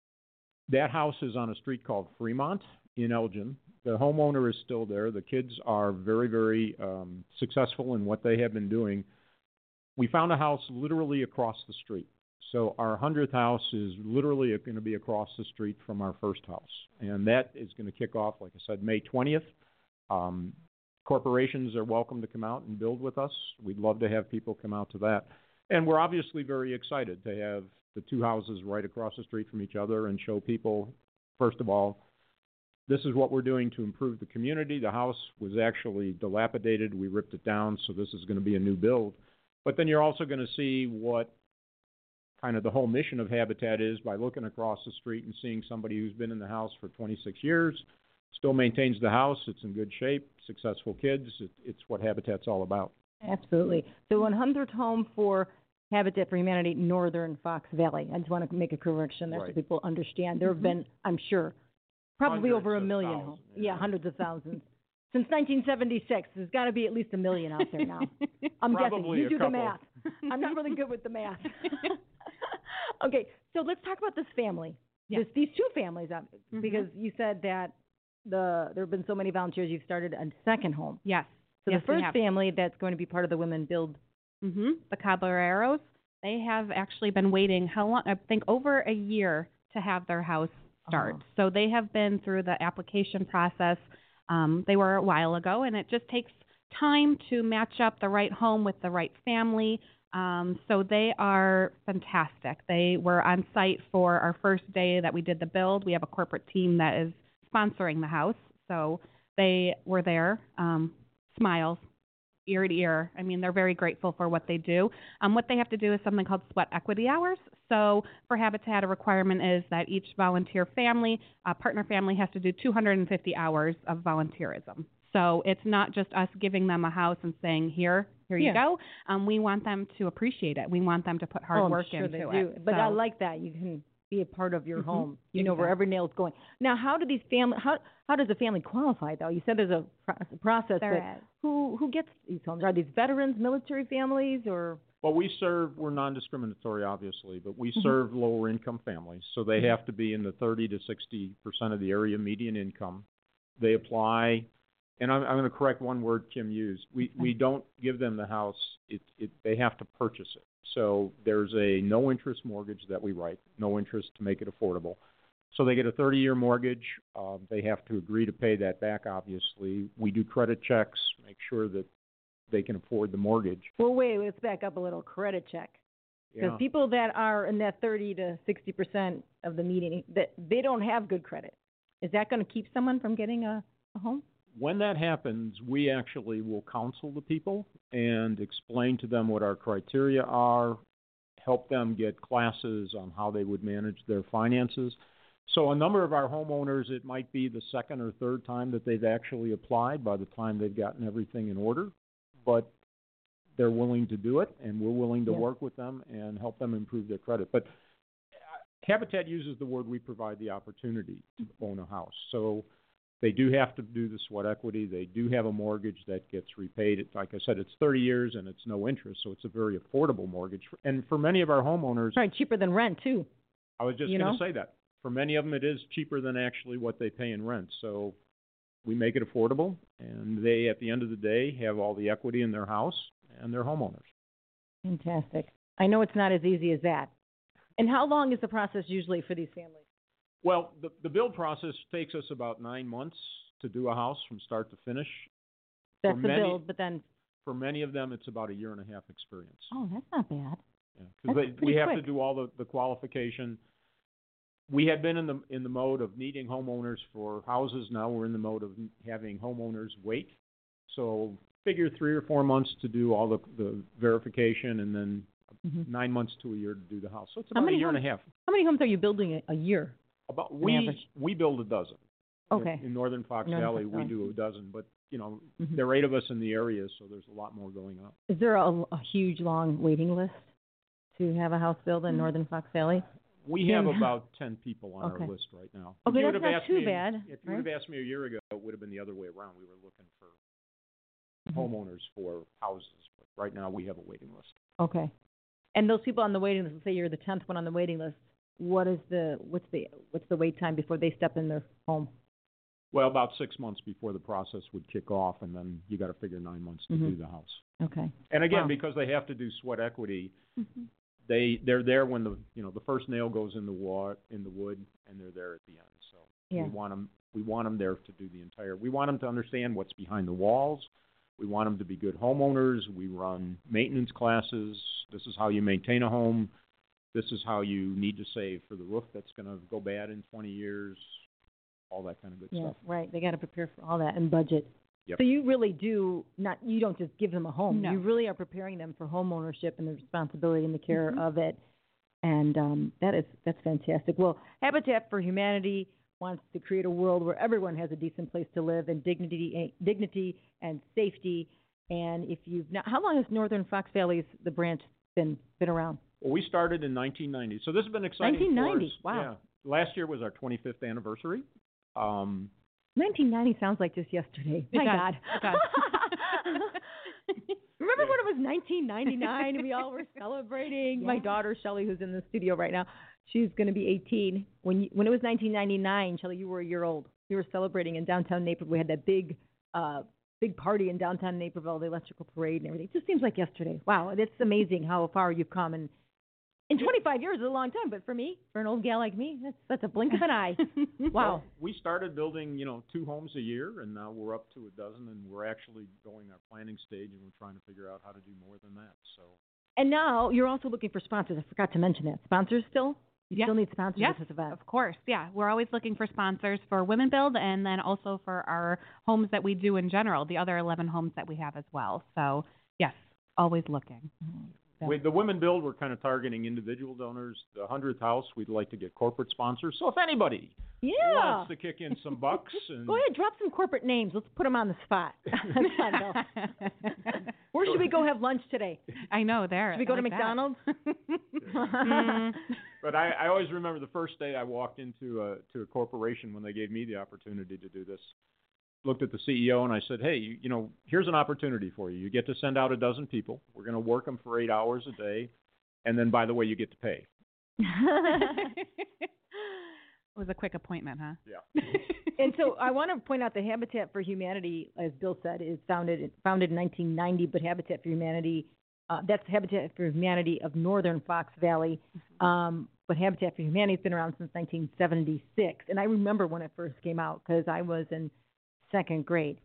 That house is on a street called Fremont in Elgin. The homeowner is still there. The kids are very, very um, successful in what they have been doing. We found a house literally across the street. So our hundredth house is literally going to be across the street from our first house. And that is going to kick off, like I said, May twentieth. Um, corporations are welcome to come out and build with us. We'd love to have people come out to that. And we're obviously very excited to have the two houses right across the street from each other and show people, first of all, this is what we're doing to improve the community. The house was actually dilapidated. We ripped it down, so this is going to be a new build. But then you're also going to see what kind of the whole mission of Habitat is by looking across the street and seeing somebody who's been in the house for twenty-six years, still maintains the house, it's in good shape, successful kids. It, it's what Habitat's all about. Absolutely. So one hundredth home for Habitat for Humanity, Northern Fox Valley. I just want to make a correction there so Right. people understand. There have been, I'm sure, probably Hundreds over a of million thousands, homes. yeah. Yeah, hundreds of thousands. Since nineteen seventy-six, there's got to be at least a million out there now. I'm guessing. Probably You a do couple. the math. I'm not really good with the math. Okay, so let's talk about this family. Yes. This, these two families, uh, Mhm. because you said that the there have been so many volunteers, you've started a second home. Yes. So yes, the we first have. family that's going to be part of the Women Build. Mm-hmm. The Caballeros, they have actually been waiting, how long, I think over a year to have their house start. Oh. So they have been through the application process. Um, they were a while ago, and it just takes time to match up the right home with the right family. Um, so they are fantastic. They were on site for our first day that we did the build. We have a corporate team that is sponsoring the house, so they were there. Um, smiles, ear to ear. I mean, they're very grateful for what they do. Um, what they have to do is something called sweat equity hours. So for Habitat, a requirement is that each volunteer family, uh, partner family, has to do two hundred fifty hours of volunteerism. So it's not just us giving them a house and saying, here, here you Yeah. go. Um, we want them to appreciate it. We want them to put hard oh, I'm work sure into they it. do. But so, I like that. You can be a part of your Mhm. home. You know where every nail's going. Now, how do these family? How how does a family qualify though? You said there's a pro- process, There but is. who who gets these homes? Are these veterans, military families, or? Well, we serve, we're non-discriminatory, obviously, but we Mhm. serve lower-income families. So they Mhm. have to be in the thirty to sixty percent of the area median income. They apply, and I'm, I'm going to correct one word Kim used. We, Okay. we don't give them the house. It, it, they have to purchase it. So there's a no-interest mortgage that we write, no interest to make it affordable. So they get a thirty-year mortgage. Uh, they have to agree to pay that back, obviously. We do credit checks, make sure that they can afford the mortgage. Well, wait. Let's back up a little. Credit check. Because Yeah. people that are in that thirty to sixty percent of the median, that they don't have good credit. Is that going to keep someone from getting a, a home? When that happens, we actually will counsel the people and explain to them what our criteria are, help them get classes on how they would manage their finances. So a number of our homeowners, it might be the second or third time that they've actually applied by the time they've gotten everything in order, but they're willing to do it, and we're willing to Yeah. work with them and help them improve their credit. But Habitat uses the word we provide the opportunity to own a house. So they do have to do the sweat equity. They do have a mortgage that gets repaid. It's, like I said, it's thirty years and it's no interest, so it's a very affordable mortgage. And for many of our homeowners, Probably cheaper than rent too. I was just You going know? to say that. For many of them, it is cheaper than actually what they pay in rent. So we make it affordable, and they, at the end of the day, have all the equity in their house, and they're homeowners. Fantastic. I know it's not as easy as that. And how long is the process usually for these families? Well, the, the build process takes us about nine months to do a house from start to finish. That's For the many- build, but then, For many of them, it's about a year and a half experience. oh, that's not bad. Yeah, That's because we pretty have to quick. do all the, the qualification. We had been in the, in the mode of needing homeowners for houses. Now we're in the mode of having homeowners wait. So figure three or four months to do all the, the verification, and then Mhm. nine months to a year to do the house. So it's How about a many year and a homes- half. How many homes are you building a, a year? About, on we, average? we build a dozen. Okay. In, in northern Fox Northern Valley, Fox we Valley. do a dozen, but, you know, Mhm. there are eight of us in the area, so there's a lot more going on. Is there a, a huge, long waiting list to have a house built in Mm. northern Fox Valley? We have Yeah. about ten people on Okay. our list right now. Okay, If you that's would have not asked too me- bad, If you would have right? asked me a year ago, it would have been the other way around. We were looking for Mhm. homeowners for houses, but right now we have a waiting list. Okay. And those people on the waiting list, let's say you're the tenth one on the waiting list, what is the, what's the, what's the wait time before they step in their home? Well, about six months before the process would kick off, and then you got to figure nine months to Mhm. do the house. Okay. And again, Wow. because they have to do sweat equity, Mhm. they they're there when the you know the first nail goes in the wa- in the wood, and they're there at the end. So Yeah. we want them we want them there to do the entire. We want them to understand what's behind the walls. We want them to be good homeowners. We run maintenance classes. This is how you maintain a home. This is how you need to save for the roof that's going to go bad in twenty years. All that kind of good Yeah, stuff. right. They got to prepare for all that and budget. Yep. So you really do not. You don't just give them a home. No. You really are preparing them for home ownership and the responsibility and the care Mhm. of it. And um, that is that's fantastic. Well, Habitat for Humanity wants to create a world where everyone has a decent place to live and dignity, dignity and safety. And if you've not, how long has Northern Fox Valley's the branch been been around? Well, we started in nineteen ninety, so this has been exciting nineteen for ninety, us. wow. Yeah. Last year was our twenty-fifth anniversary. Um, nineteen ninety sounds like just yesterday. It My does. God. It does. Remember when it was nineteen ninety-nine and we all were celebrating? My Yeah. daughter, Shelley, who's in the studio right now, she's going to be eighteen. When you, when it was nineteen ninety-nine, Shelley, you were a year old. We were celebrating in downtown Naperville. We had that big, uh, big party in downtown Naperville, the electrical parade and everything. It just seems like yesterday. Wow, it's amazing how far you've come. And And twenty-five years is a long time, but for me, for an old gal like me, that's that's a blink of an eye. Wow. Well, we started building, you know, two homes a year, and now we're up to a dozen, and we're actually going our planning stage, and we're trying to figure out how to do more than that. So. And now you're also looking for sponsors. I forgot to mention that. Sponsors still? You Yes. still need sponsors Yes, at this event. of course. Yeah, we're always looking for sponsors for Women Build, and then also for our homes that we do in general, the other eleven homes that we have as well. So, yes, always looking. Mm-hmm. With the Women Build, we're kind of targeting individual donors. The hundredth house, we'd like to get corporate sponsors. So if anybody Yeah. wants to kick in some bucks, and Go ahead, drop some corporate names. Let's put them on the spot. That's fun, though. Where should we go have lunch today? I know, there. Should we go I to like that. McDonald's? Mm. But I, I always remember the first day I walked into a to a corporation when they gave me the opportunity to do this. Looked at the C E O and I said, hey, you, you know, here's an opportunity for you. You get to send out a dozen people. We're going to work them for eight hours a day. And then, by the way, you get to pay. It was a quick appointment, huh? Yeah. And so I want to point out that Habitat for Humanity, as Bill said, is founded founded in nineteen ninety, but Habitat for Humanity, uh, that's Habitat for Humanity of Northern Fox Valley. Um, but Habitat for Humanity has been around since nineteen seventy-six. And I remember when it first came out because I was in second grade.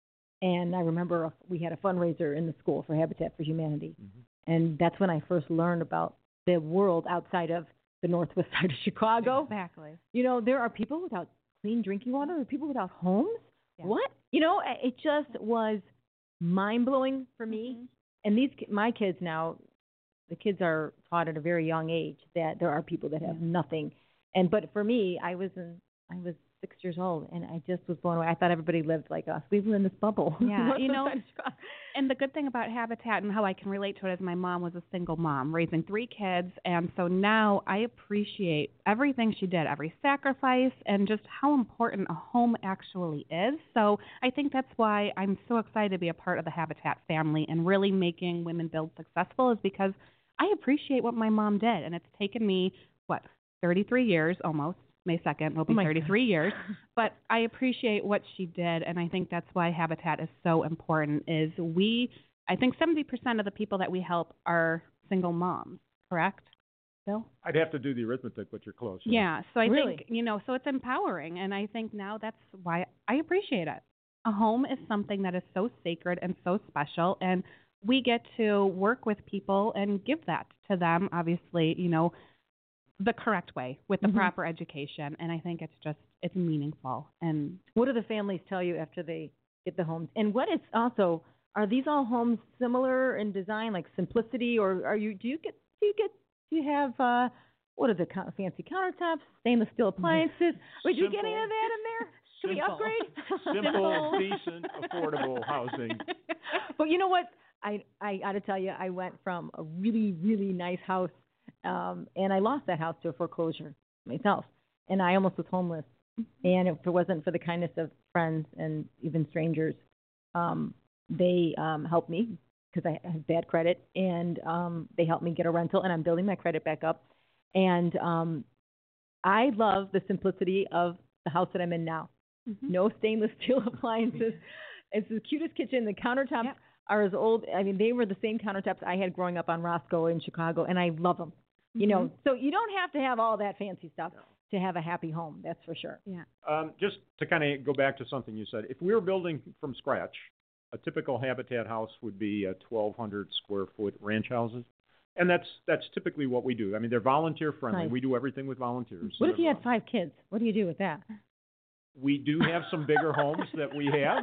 And I remember we had a fundraiser in the school for Habitat for Humanity. Mm-hmm. And that's when I first learned about the world outside of the northwest side of Chicago. Exactly. You know, there are people without clean drinking water, there are people without homes. Yeah. What? You know, it just was mind-blowing for me. Mm-hmm. And these, my kids now, the kids are taught at a very young age that there are people that have Yeah. nothing. And but for me, I was in, I was six years old, and I just was blown away. I thought everybody lived like us. We were in this bubble. Yeah, you Northwest know, side of Chicago. And the good thing about Habitat and how I can relate to it is my mom was a single mom raising three kids, and so now I appreciate everything she did, every sacrifice, and just how important a home actually is. So I think that's why I'm so excited to be a part of the Habitat family and really making Women Build successful, is because I appreciate what my mom did, and it's taken me, what, thirty-three years almost. May second will be Oh my thirty-three God. years, but I appreciate what she did, and I think that's why Habitat is so important. Is we, I think seventy percent of the people that we help are single moms, correct, Bill? I'd have to do the arithmetic, but you're close. Yeah, so I Really? think, you know, so it's empowering, and I think now that's why I appreciate it. A home is something that is so sacred and so special, and we get to work with people and give that to them, obviously, you know, the correct way with the Mhm. proper education, and I think it's just it's meaningful. And What do the families tell you after they get the homes? And what is also, are these all homes similar in design, like simplicity, or are you? Do you get? Do you get? Do you have? Uh, what are the co- fancy countertops, stainless steel appliances? Would you get any of that in there? Should we Simple. upgrade? Simple, decent, affordable housing. But you know what? I I got to tell you, I went from a really really nice house, um, and I lost that house to a foreclosure myself, and I almost was homeless. And if it wasn't for the kindness of friends and even strangers, um, they um, helped me because I had bad credit, and um, they helped me get a rental, and I'm building my credit back up. And um, I love the simplicity of the house that I'm in now. Mhm. No stainless steel appliances. It's the cutest kitchen. The countertops Yep. are as old. I mean, they were the same countertops I had growing up on Roscoe in Chicago, and I love them. You know, so you don't have to have all that fancy stuff to have a happy home. That's for sure. Yeah. Um, just to kind of go back to something you said, if we were building from scratch, a typical Habitat house would be a twelve hundred square foot ranch houses, and that's that's typically what we do. I mean, they're volunteer friendly. Nice. We do everything with volunteers. What if you had Uh, five kids? What do you do with that? We do have some bigger homes that we have.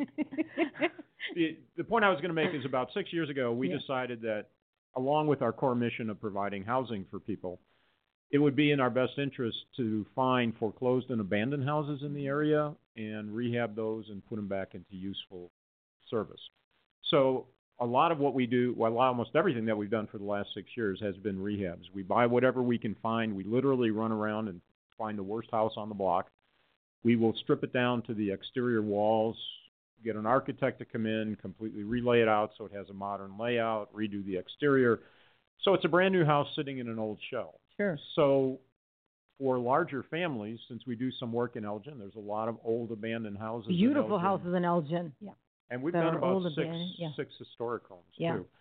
The, the point I was going to make is about six years ago, we Yeah. decided that along with our core mission of providing housing for people, it would be in our best interest to find foreclosed and abandoned houses in the area and rehab those and put them back into useful service. So a lot of what we do, well, almost everything that we've done for the last six years has been rehabs. We buy whatever we can find. We literally run around and find the worst house on the block. We will strip it down to the exterior walls, get an architect to come in, completely relay it out so it has a modern layout, redo the exterior. So it's a brand new house sitting in an old shell. Sure. So for larger families, since we do some work in Elgin, there's a lot of old abandoned houses in Beautiful Elgin. houses in Elgin. Yeah. And we've that done are about old six, abandoned, yeah. six historic homes, Yeah. too.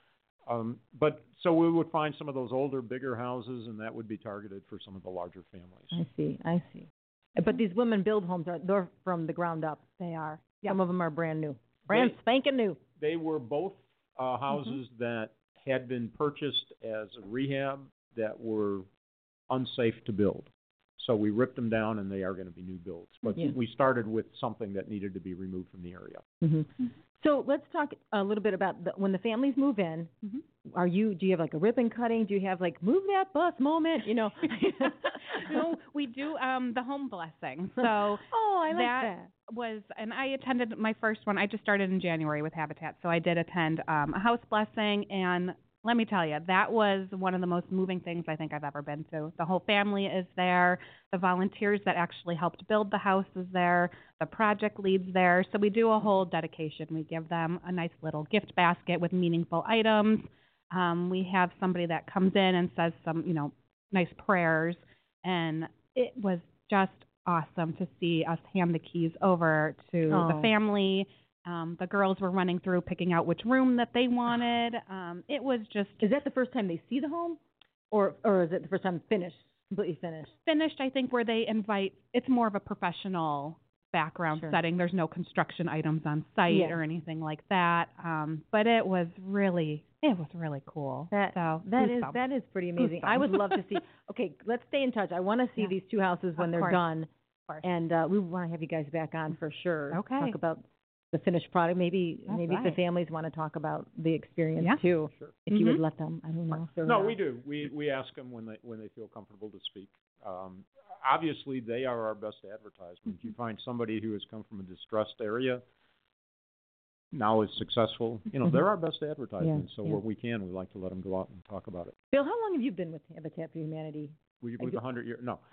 Um, but so we would find some of those older, bigger houses, and that would be targeted for some of the larger families. I see, I see. But these women build homes, are they're from the ground up. They are. Some of them are brand new. Brand They- spanking new. They were both uh, houses that had been purchased as a rehab that were unsafe to build. So we ripped them down, and they are going to be new builds. But Yeah. we started with something that needed to be removed from the area. Mm-hmm. So let's talk a little bit about the, when the families move in. Mhm. Are you? Do you have like a ribbon cutting? Do you have like move that bus moment? You know. No, we do um, the home blessing. So oh, I like that, that. was, and I attended my first one. I just started in January with Habitat, so I did attend um, a house blessing, and let me tell you, that was one of the most moving things I think I've ever been to. The whole family is there. The volunteers that actually helped build the house is there. The project lead's there. So we do a whole dedication. We give them a nice little gift basket with meaningful items. Um, we have somebody that comes in and says some, you know, nice prayers. And it was just awesome to see us hand the keys over to Oh. the family. Um, the girls were running through picking out which room that they wanted. Um, it was just Is that the first time they see the home, or or is it the first time finished, completely finished? finished, I think, where they invite, it's more of a professional background Sure. setting. There's no construction items on site Yeah. or anything like that. Um, but it was really, it was really cool. That so, that is goosebumps. that is pretty amazing. I would love to see. Okay, let's stay in touch. I want to see Yeah. these two houses when Of they're course. done, Of course. and uh, we want to have you guys back on for sure. Okay. Talk about the finished product. Maybe That's maybe if right. the families want to talk about the experience Yeah. too. Sure. If you would Mhm. let them, I don't know. If they're, No, uh, we do. We we ask them when they when they feel comfortable to speak. Um, obviously, they are our best advertisement. If you find somebody who has come from a distressed area, now is successful, you know, Mhm. they're our best advertisement. Yeah, so yeah. where we can, we like to let them go out and talk about it. Bill, how long have you been with Habitat for Humanity? Would you I believe do- a hundred years? No.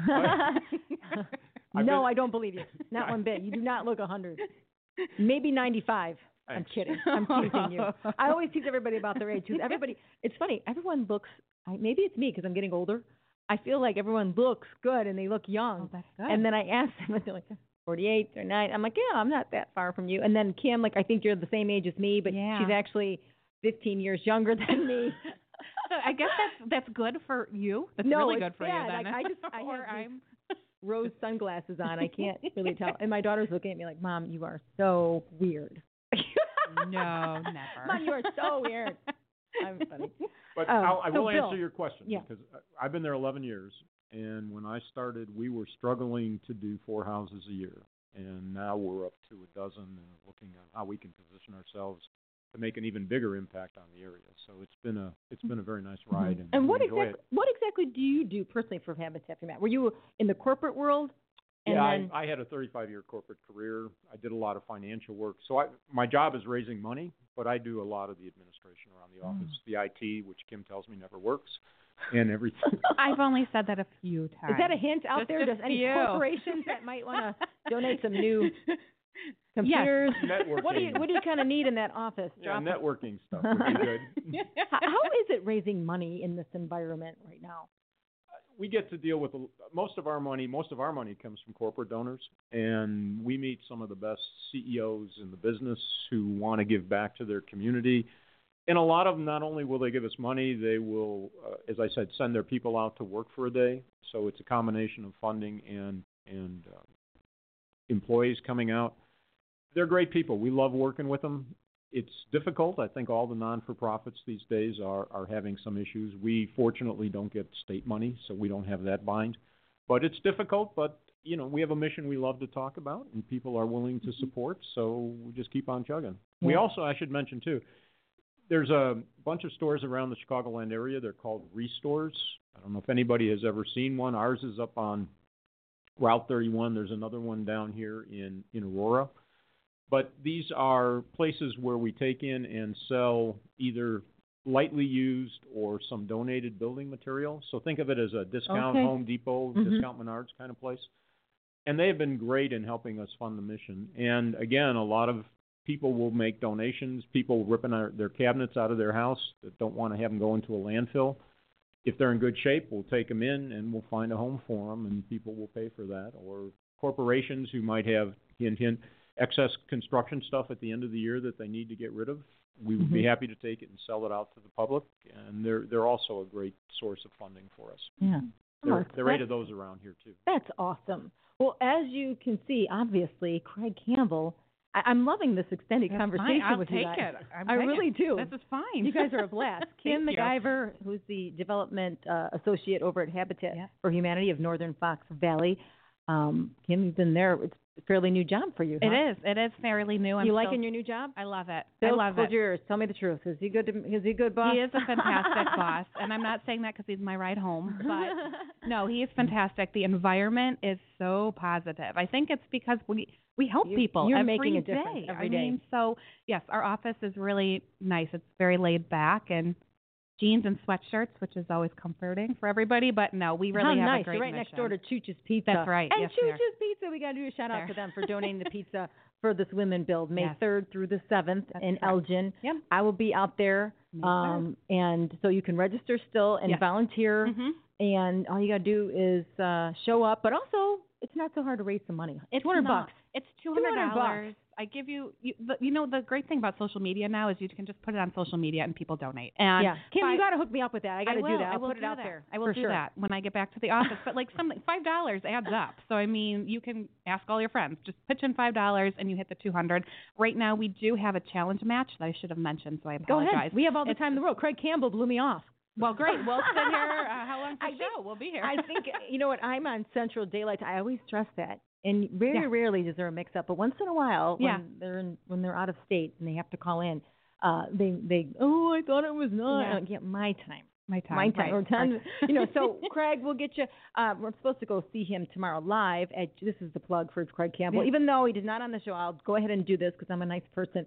no, I've been- I don't believe you. Not one bit. You do not look a hundred. Maybe ninety-five. I'm Thanks. kidding. I'm teasing you. I always tease everybody about their age. 'Cause everybody, it's funny. Everyone looks. I, maybe it's me because I'm getting older. I feel like everyone looks good and they look young. Oh, that's good. And then I ask them, and they're like forty-eight or nine. I'm like, yeah, I'm not that far from you. And then Kim, like, I think you're the same age as me, but Yeah. she's actually fifteen years younger than me. I guess that's that's good for you. That's No, really it's good for bad. you then. Like, I just- I or have these- I'm Rose sunglasses on. I can't really tell. And my daughter's looking at me like, Mom, you are so weird. no, never. Mom, you are so weird. I'm funny. But Um, I'll, I so will Bill, answer your question yeah. because I- I've been there eleven years, and when I started, we were struggling to do four houses a year, and now we're up to a dozen and looking at how we can position ourselves to make an even bigger impact on the area. So it's been a it's been a very nice ride, and, And what we enjoy exactly what exactly do you do personally for Habitat for Humanity? Were you in the corporate world? And yeah, then I, I had a thirty-five year corporate career. I did a lot of financial work. So I, my job is raising money, but I do a lot of the administration around the office, the I T, which Kim tells me never works, and everything. I've only said that a few times. is that a hint out Just there? a Does any few. corporations that might want to donate some new computers? Networking. What do you what do you kind of need in that office? yeah, Drop a- networking stuff would be good. How, how is it raising money in this environment right now? We get to deal with a, most of our money. Most of our money comes from corporate donors, and we meet some of the best C E Os in the business who want to give back to their community. And a lot of them, not only will they give us money, they will, uh, as I said, send their people out to work for a day. So it's a combination of funding and and uh, employees coming out. They're great people. We love working with them. It's difficult. I think all the non-for-profits these days are, are having some issues. We fortunately don't get state money, so we don't have that bind. But it's difficult, but, you know, we have a mission we love to talk about, and people are willing to support, so we just keep on chugging. We Yeah. also, I should mention, too, there's a bunch of stores around the Chicagoland area. They're called Restores. I don't know if anybody has ever seen one. Ours is up on Route thirty-one. There's another one down here in, in Aurora. But these are places where we take in and sell either lightly used or some donated building material. So think of it as a discount Okay. Home Depot, Mhm. discount Menards kind of place. And they have been great in helping us fund the mission. And again, a lot of people will make donations, people ripping our, their cabinets out of their house that don't want to have them go into a landfill. If they're in good shape, we'll take them in and we'll find a home for them, and people will pay for that. Or corporations who might have, hint, hint, excess construction stuff at the end of the year that they need to get rid of, we would be Mhm. happy to take it and sell it out to the public. And they're they're also a great source of funding for us. Yeah. There, Oh, there are eight that's- of those around here too. That's awesome. Well, as you can see, obviously, Craig Campbell, I, I'm loving this extended That's conversation fine. I'll with take you guys. it. I'm I taking really it. do. This is fine. You guys are a blast. Kim Thank you. McIver, who's the Development uh, Associate over at Habitat Yeah. for Humanity of Northern Fox Valley. Um, Kim, you've been there. It's a fairly new job for you, huh? It is. It is fairly new. I'm You still- liking your new job? I love it. Bill, I love close it. your ears. Tell me the truth. Is he good? To, is he a good boss? He is a fantastic boss, and I'm not saying that because he's my ride home, but no, he is fantastic. The environment is so positive. I think it's because we we help You- people you're every making a difference day. every I day. mean, so yes, our office is really nice. It's very laid back and jeans and sweatshirts, which is always comforting for everybody. But no, we really How have nice. a great You're right mission. next door to Chooch's Pizza. That's right. And Yes, we are. Chooch's Pizza, we got to do a shout out There. to them for donating the pizza for this Women Build, May Yes. third through the seventh That's in correct. Elgin. Yep. I will be out there, May third. um, and so you can register still and Yes. volunteer, Mhm. and all you got to do is uh, show up. But also, it's not so hard to raise some money. It's two hundred not. bucks. It's two hundred two hundred dollars. I give you, you, the, you know, the great thing about social media now is you can just put it on social media and people donate. And Yeah, Kim, five- you got to hook me up with that. I got to will, do that. I I'll will put it do out that. there. I will for do sure. that when I get back to the office. But like something, five dollars adds up. So I mean, you can ask all your friends. Just pitch in five dollars and you hit the two hundred. Right now, we do have a challenge match that I should have mentioned, so I Go apologize. ahead. We have all the It's- time in the world. Craig Campbell blew me off. Well, great. We'll sit here. Uh, how long's the I show? think- We'll be here. I think you know what, I'm on Central Daylight. I always stress that, and very Yeah. rarely is there a mix-up. But once in a while, when Yeah. they're in, when they're out of state and they have to call in, uh, they they oh I thought it was not. Yeah. Uh, get my time, my time. my time, right. or time. You know, so Craig, we'll get you. Uh, we're supposed to go see him tomorrow live. At this is the plug for Craig Campbell. Yeah. Even though he did not on the show, I'll go ahead and do this because I'm a nice person.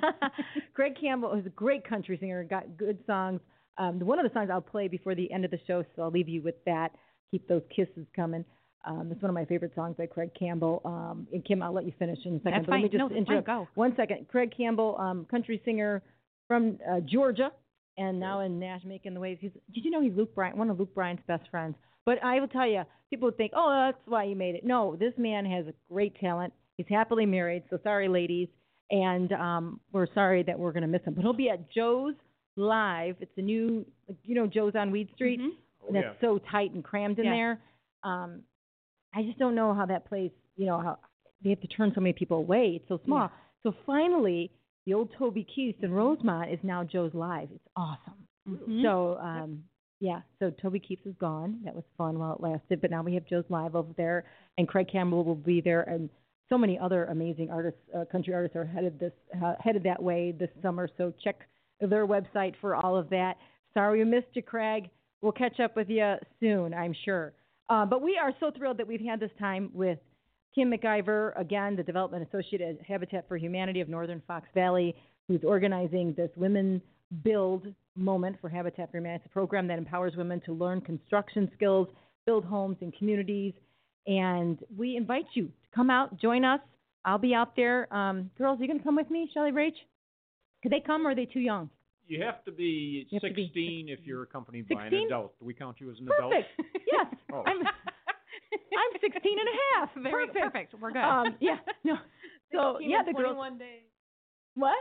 Craig Campbell is a great country singer. Got good songs. Um, one of the songs I'll play before the end of the show, so I'll leave you with that. Keep those kisses coming. Um, it's one of my favorite songs by Craig Campbell. Um, and Kim, I'll let you finish in a second. That's but let me fine. just No, that's fine. interrupt. Go. One second. Craig Campbell, um, country singer from uh, Georgia, and now in Nash making the waves. He's, did you know he's Luke Bryan, one of Luke Bryan's best friends? But I will tell you, people would think, oh, that's why he made it. No, this man has a great talent. He's happily married, so sorry, ladies. And um, we're sorry that we're going to miss him. But he'll be at Joe's Live. It's a new, like, you know, Joe's on Weed Street. Mhm. Oh, That's yeah. so tight and crammed in Yeah. there. Um, I just don't know how that place, you know, how they have to turn so many people away. It's so small. Yeah. So finally, the old Toby Keith's in Rosemont is now Joe's Live. It's awesome. Mhm. So, um, yeah, so Toby Keith's is gone. That was fun while it lasted. But now we have Joe's Live over there, and Craig Campbell will be there, and so many other amazing artists, uh, country artists, are headed this uh, headed that way this summer. So check their website for all of that. Sorry we missed you, Craig. We'll catch up with you soon, I'm sure. Uh, but we are so thrilled that we've had this time with Kim McIver, again, the Development Associate at Habitat for Humanity of Northern Fox Valley, who's organizing this Women Build moment for Habitat for Humanity. It's a program that empowers women to learn construction skills, build homes and communities. And we invite you to come out, join us. I'll be out there. Um, girls, are you going to come with me, Shelley Rach? Could they come, or are they too young? You have to be You have to be sixteen if you're accompanied by an sixteen? adult. Do we count you as an Perfect. Yes. Oh. I'm, I'm sixteen and a half. Very Perfect. perfect. We're good. Um, yeah. No. So, yeah, the girls. days. What?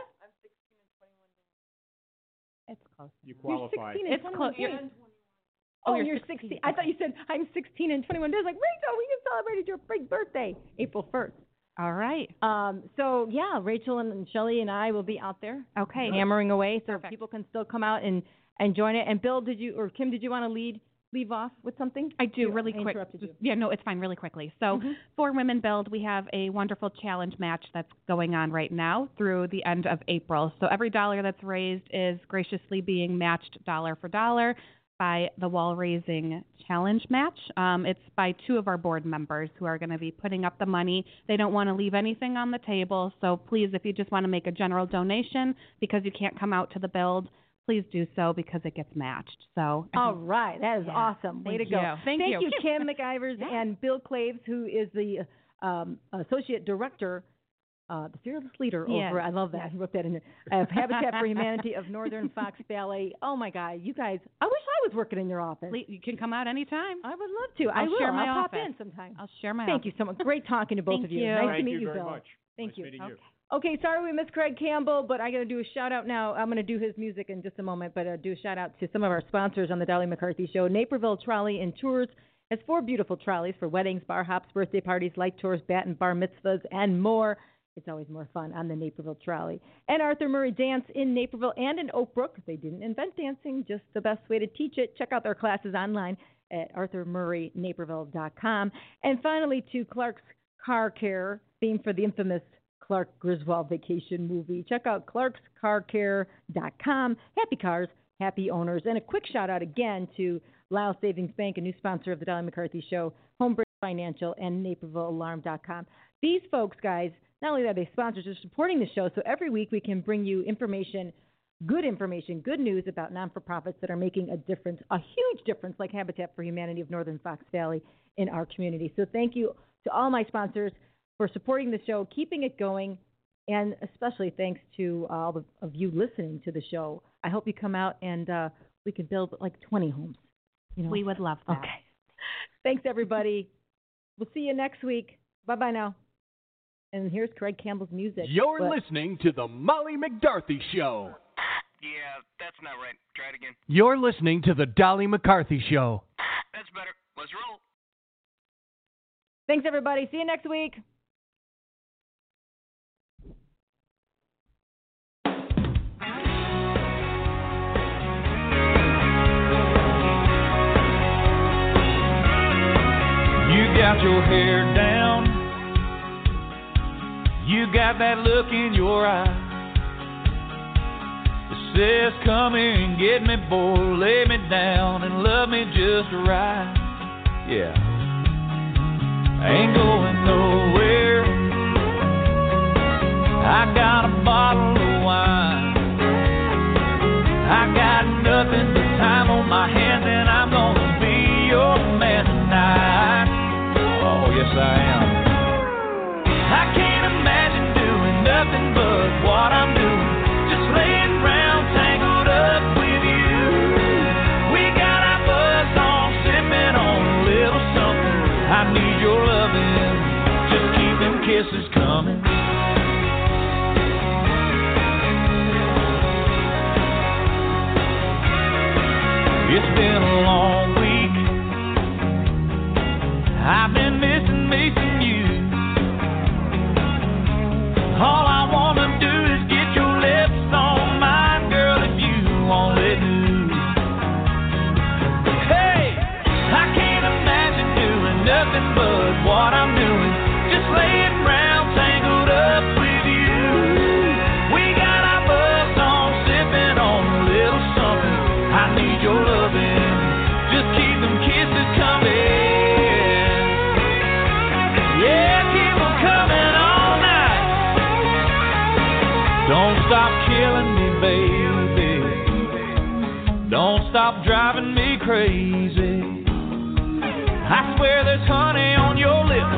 It's close. You You're qualify. sixteen and It's twenty-one close. You're- days. Oh, Oh, you're you're sixteen. sixteen. I thought you said I'm sixteen and twenty-one days. Like, Rachel, we just celebrated your big birthday, April first. All right. Um, so yeah, Rachel and, and Shelley and I will be out there Okay. hammering away, so Perfect. people can still come out and, and join it. And Bill, did you or Kim, did you want to lead leave off with something? I do, You- really I quick. interrupted you. Just- Yeah, no, it's fine, really quickly. So Mhm. for Women Build, we have a wonderful challenge match that's going on right now through the end of April. So every dollar that's raised is graciously being matched dollar for dollar by the Wall Raising Challenge Match. Um, it's by two of our board members who are going to be putting up the money. They don't want to leave anything on the table, so please, if you just want to make a general donation because you can't come out to the build, please do so because it gets matched. So I All think- right, that is Yeah. awesome. Way Thank to go. you. Thank you. Kim McIvers Yeah. and Bill Claves, who is the um, associate director, uh, the fearless leader Yes. over. I love that. Yes. He wrote that in there. Of Habitat for Humanity of Northern Fox Valley. Oh my God, you guys! I wish I was working in your office. Please, you can come out anytime. I would love to. I I'll will. share my I'll pop office. in sometime. I'll share my Thank office. you so much. Great talking to both Thank of you. you. Nice Thank to meet you you, very Bill. much. Thank Nice you. meeting Okay. you. Okay, sorry we missed Craig Campbell, but I got to do a shout-out now. I'm going to do his music in just a moment, but uh, do a shout-out to some of our sponsors on the Dolly McCarthy Show. Naperville Trolley and Tours has four beautiful trolleys for weddings, bar hops, birthday parties, light tours, bat and bar mitzvahs, and more. It's always more fun on the Naperville Trolley. And Arthur Murray Dance in Naperville and in Oak Brook. They didn't invent dancing, just the best way to teach it. Check out their classes online at arthur murray naperville dot com. And finally, to Clark's Car Care, theme for the infamous Clark Griswold Vacation movie. Check out clarks car care dot com. Happy cars, happy owners. And a quick shout-out again to Lyle Savings Bank, a new sponsor of the Dolly McCarthy Show, Homebridge Financial, and Naperville Alarm dot com. These folks, guys, not only are they sponsors, they're supporting the show, so every week we can bring you information, good information, good news about non-for-profits that are making a difference, a huge difference, like Habitat for Humanity of Northern Fox Valley in our community. So thank you to all my sponsors for supporting the show, keeping it going, and especially thanks to all the, of you listening to the show. I hope you come out and uh, we can build like twenty homes. You know? We would love that. Okay. Thanks, everybody. We'll see you next week. Bye-bye now. And here's Craig Campbell's music. You're but... listening to the Molly McDarty Show. Yeah, that's not right. Try it again. You're listening to the Dolly McCarthy Show. That's better. Let's roll. Thanks, everybody. See you next week. You got your hair down. You got that look in your eye. It says, come here and get me, boy, lay me down and love me just right. Yeah. I ain't going nowhere. I got a bottle of wine. I got nothing but time on my hands, and I'm gonna be your man tonight. Oh, yes I am. I can't imagine doing nothing but what I'm doing, just laying around tangled up with you. We got our buzz on, sipping on a little something. I need your loving, just keep them kisses coming. It's been a long week. I've been missing, missing you. All I wanna do is get your lips on mine, girl, if you won't let me. Hey, I can't imagine doing nothing but what I'm doing, just laying around tangled up with you. We got our buzz on, sipping on a little something. I need your loving, just keep them kisses coming. Yeah, keep them coming all night. Don't stop killing me, baby. Don't stop driving me crazy. I swear there's honey on your lips.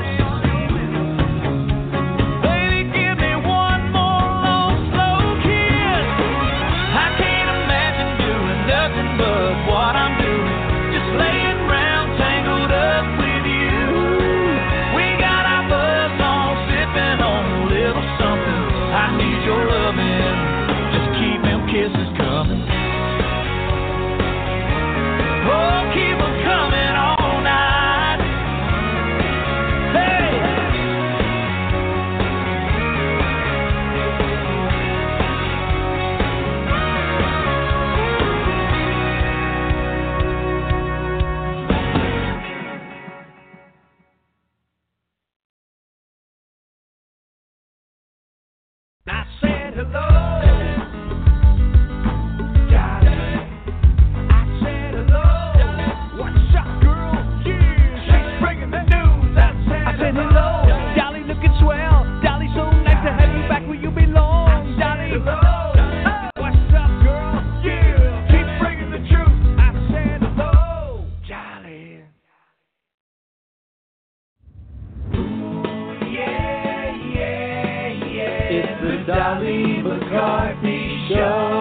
Baby, give me one more long, slow kiss. I can't imagine doing nothing but what I'm doing, just laying around tangled up with you. We got our buzz on, sipping on a little something. I need your loving, just keep them kisses coming. Oh, keep them coming all night. Hey! I said hello, darling. I said hello. What's up, girl? Yeah, she's bringing the news. I said, I said hello, Dolly, looking swell. Dolly, so nice to have you back where you belong. Dolly, hello. What's up, girl? Yeah, keep bringing the truth. I said hello, Dolly. Yeah, yeah, yeah. It's the Dolly McCarthy Show.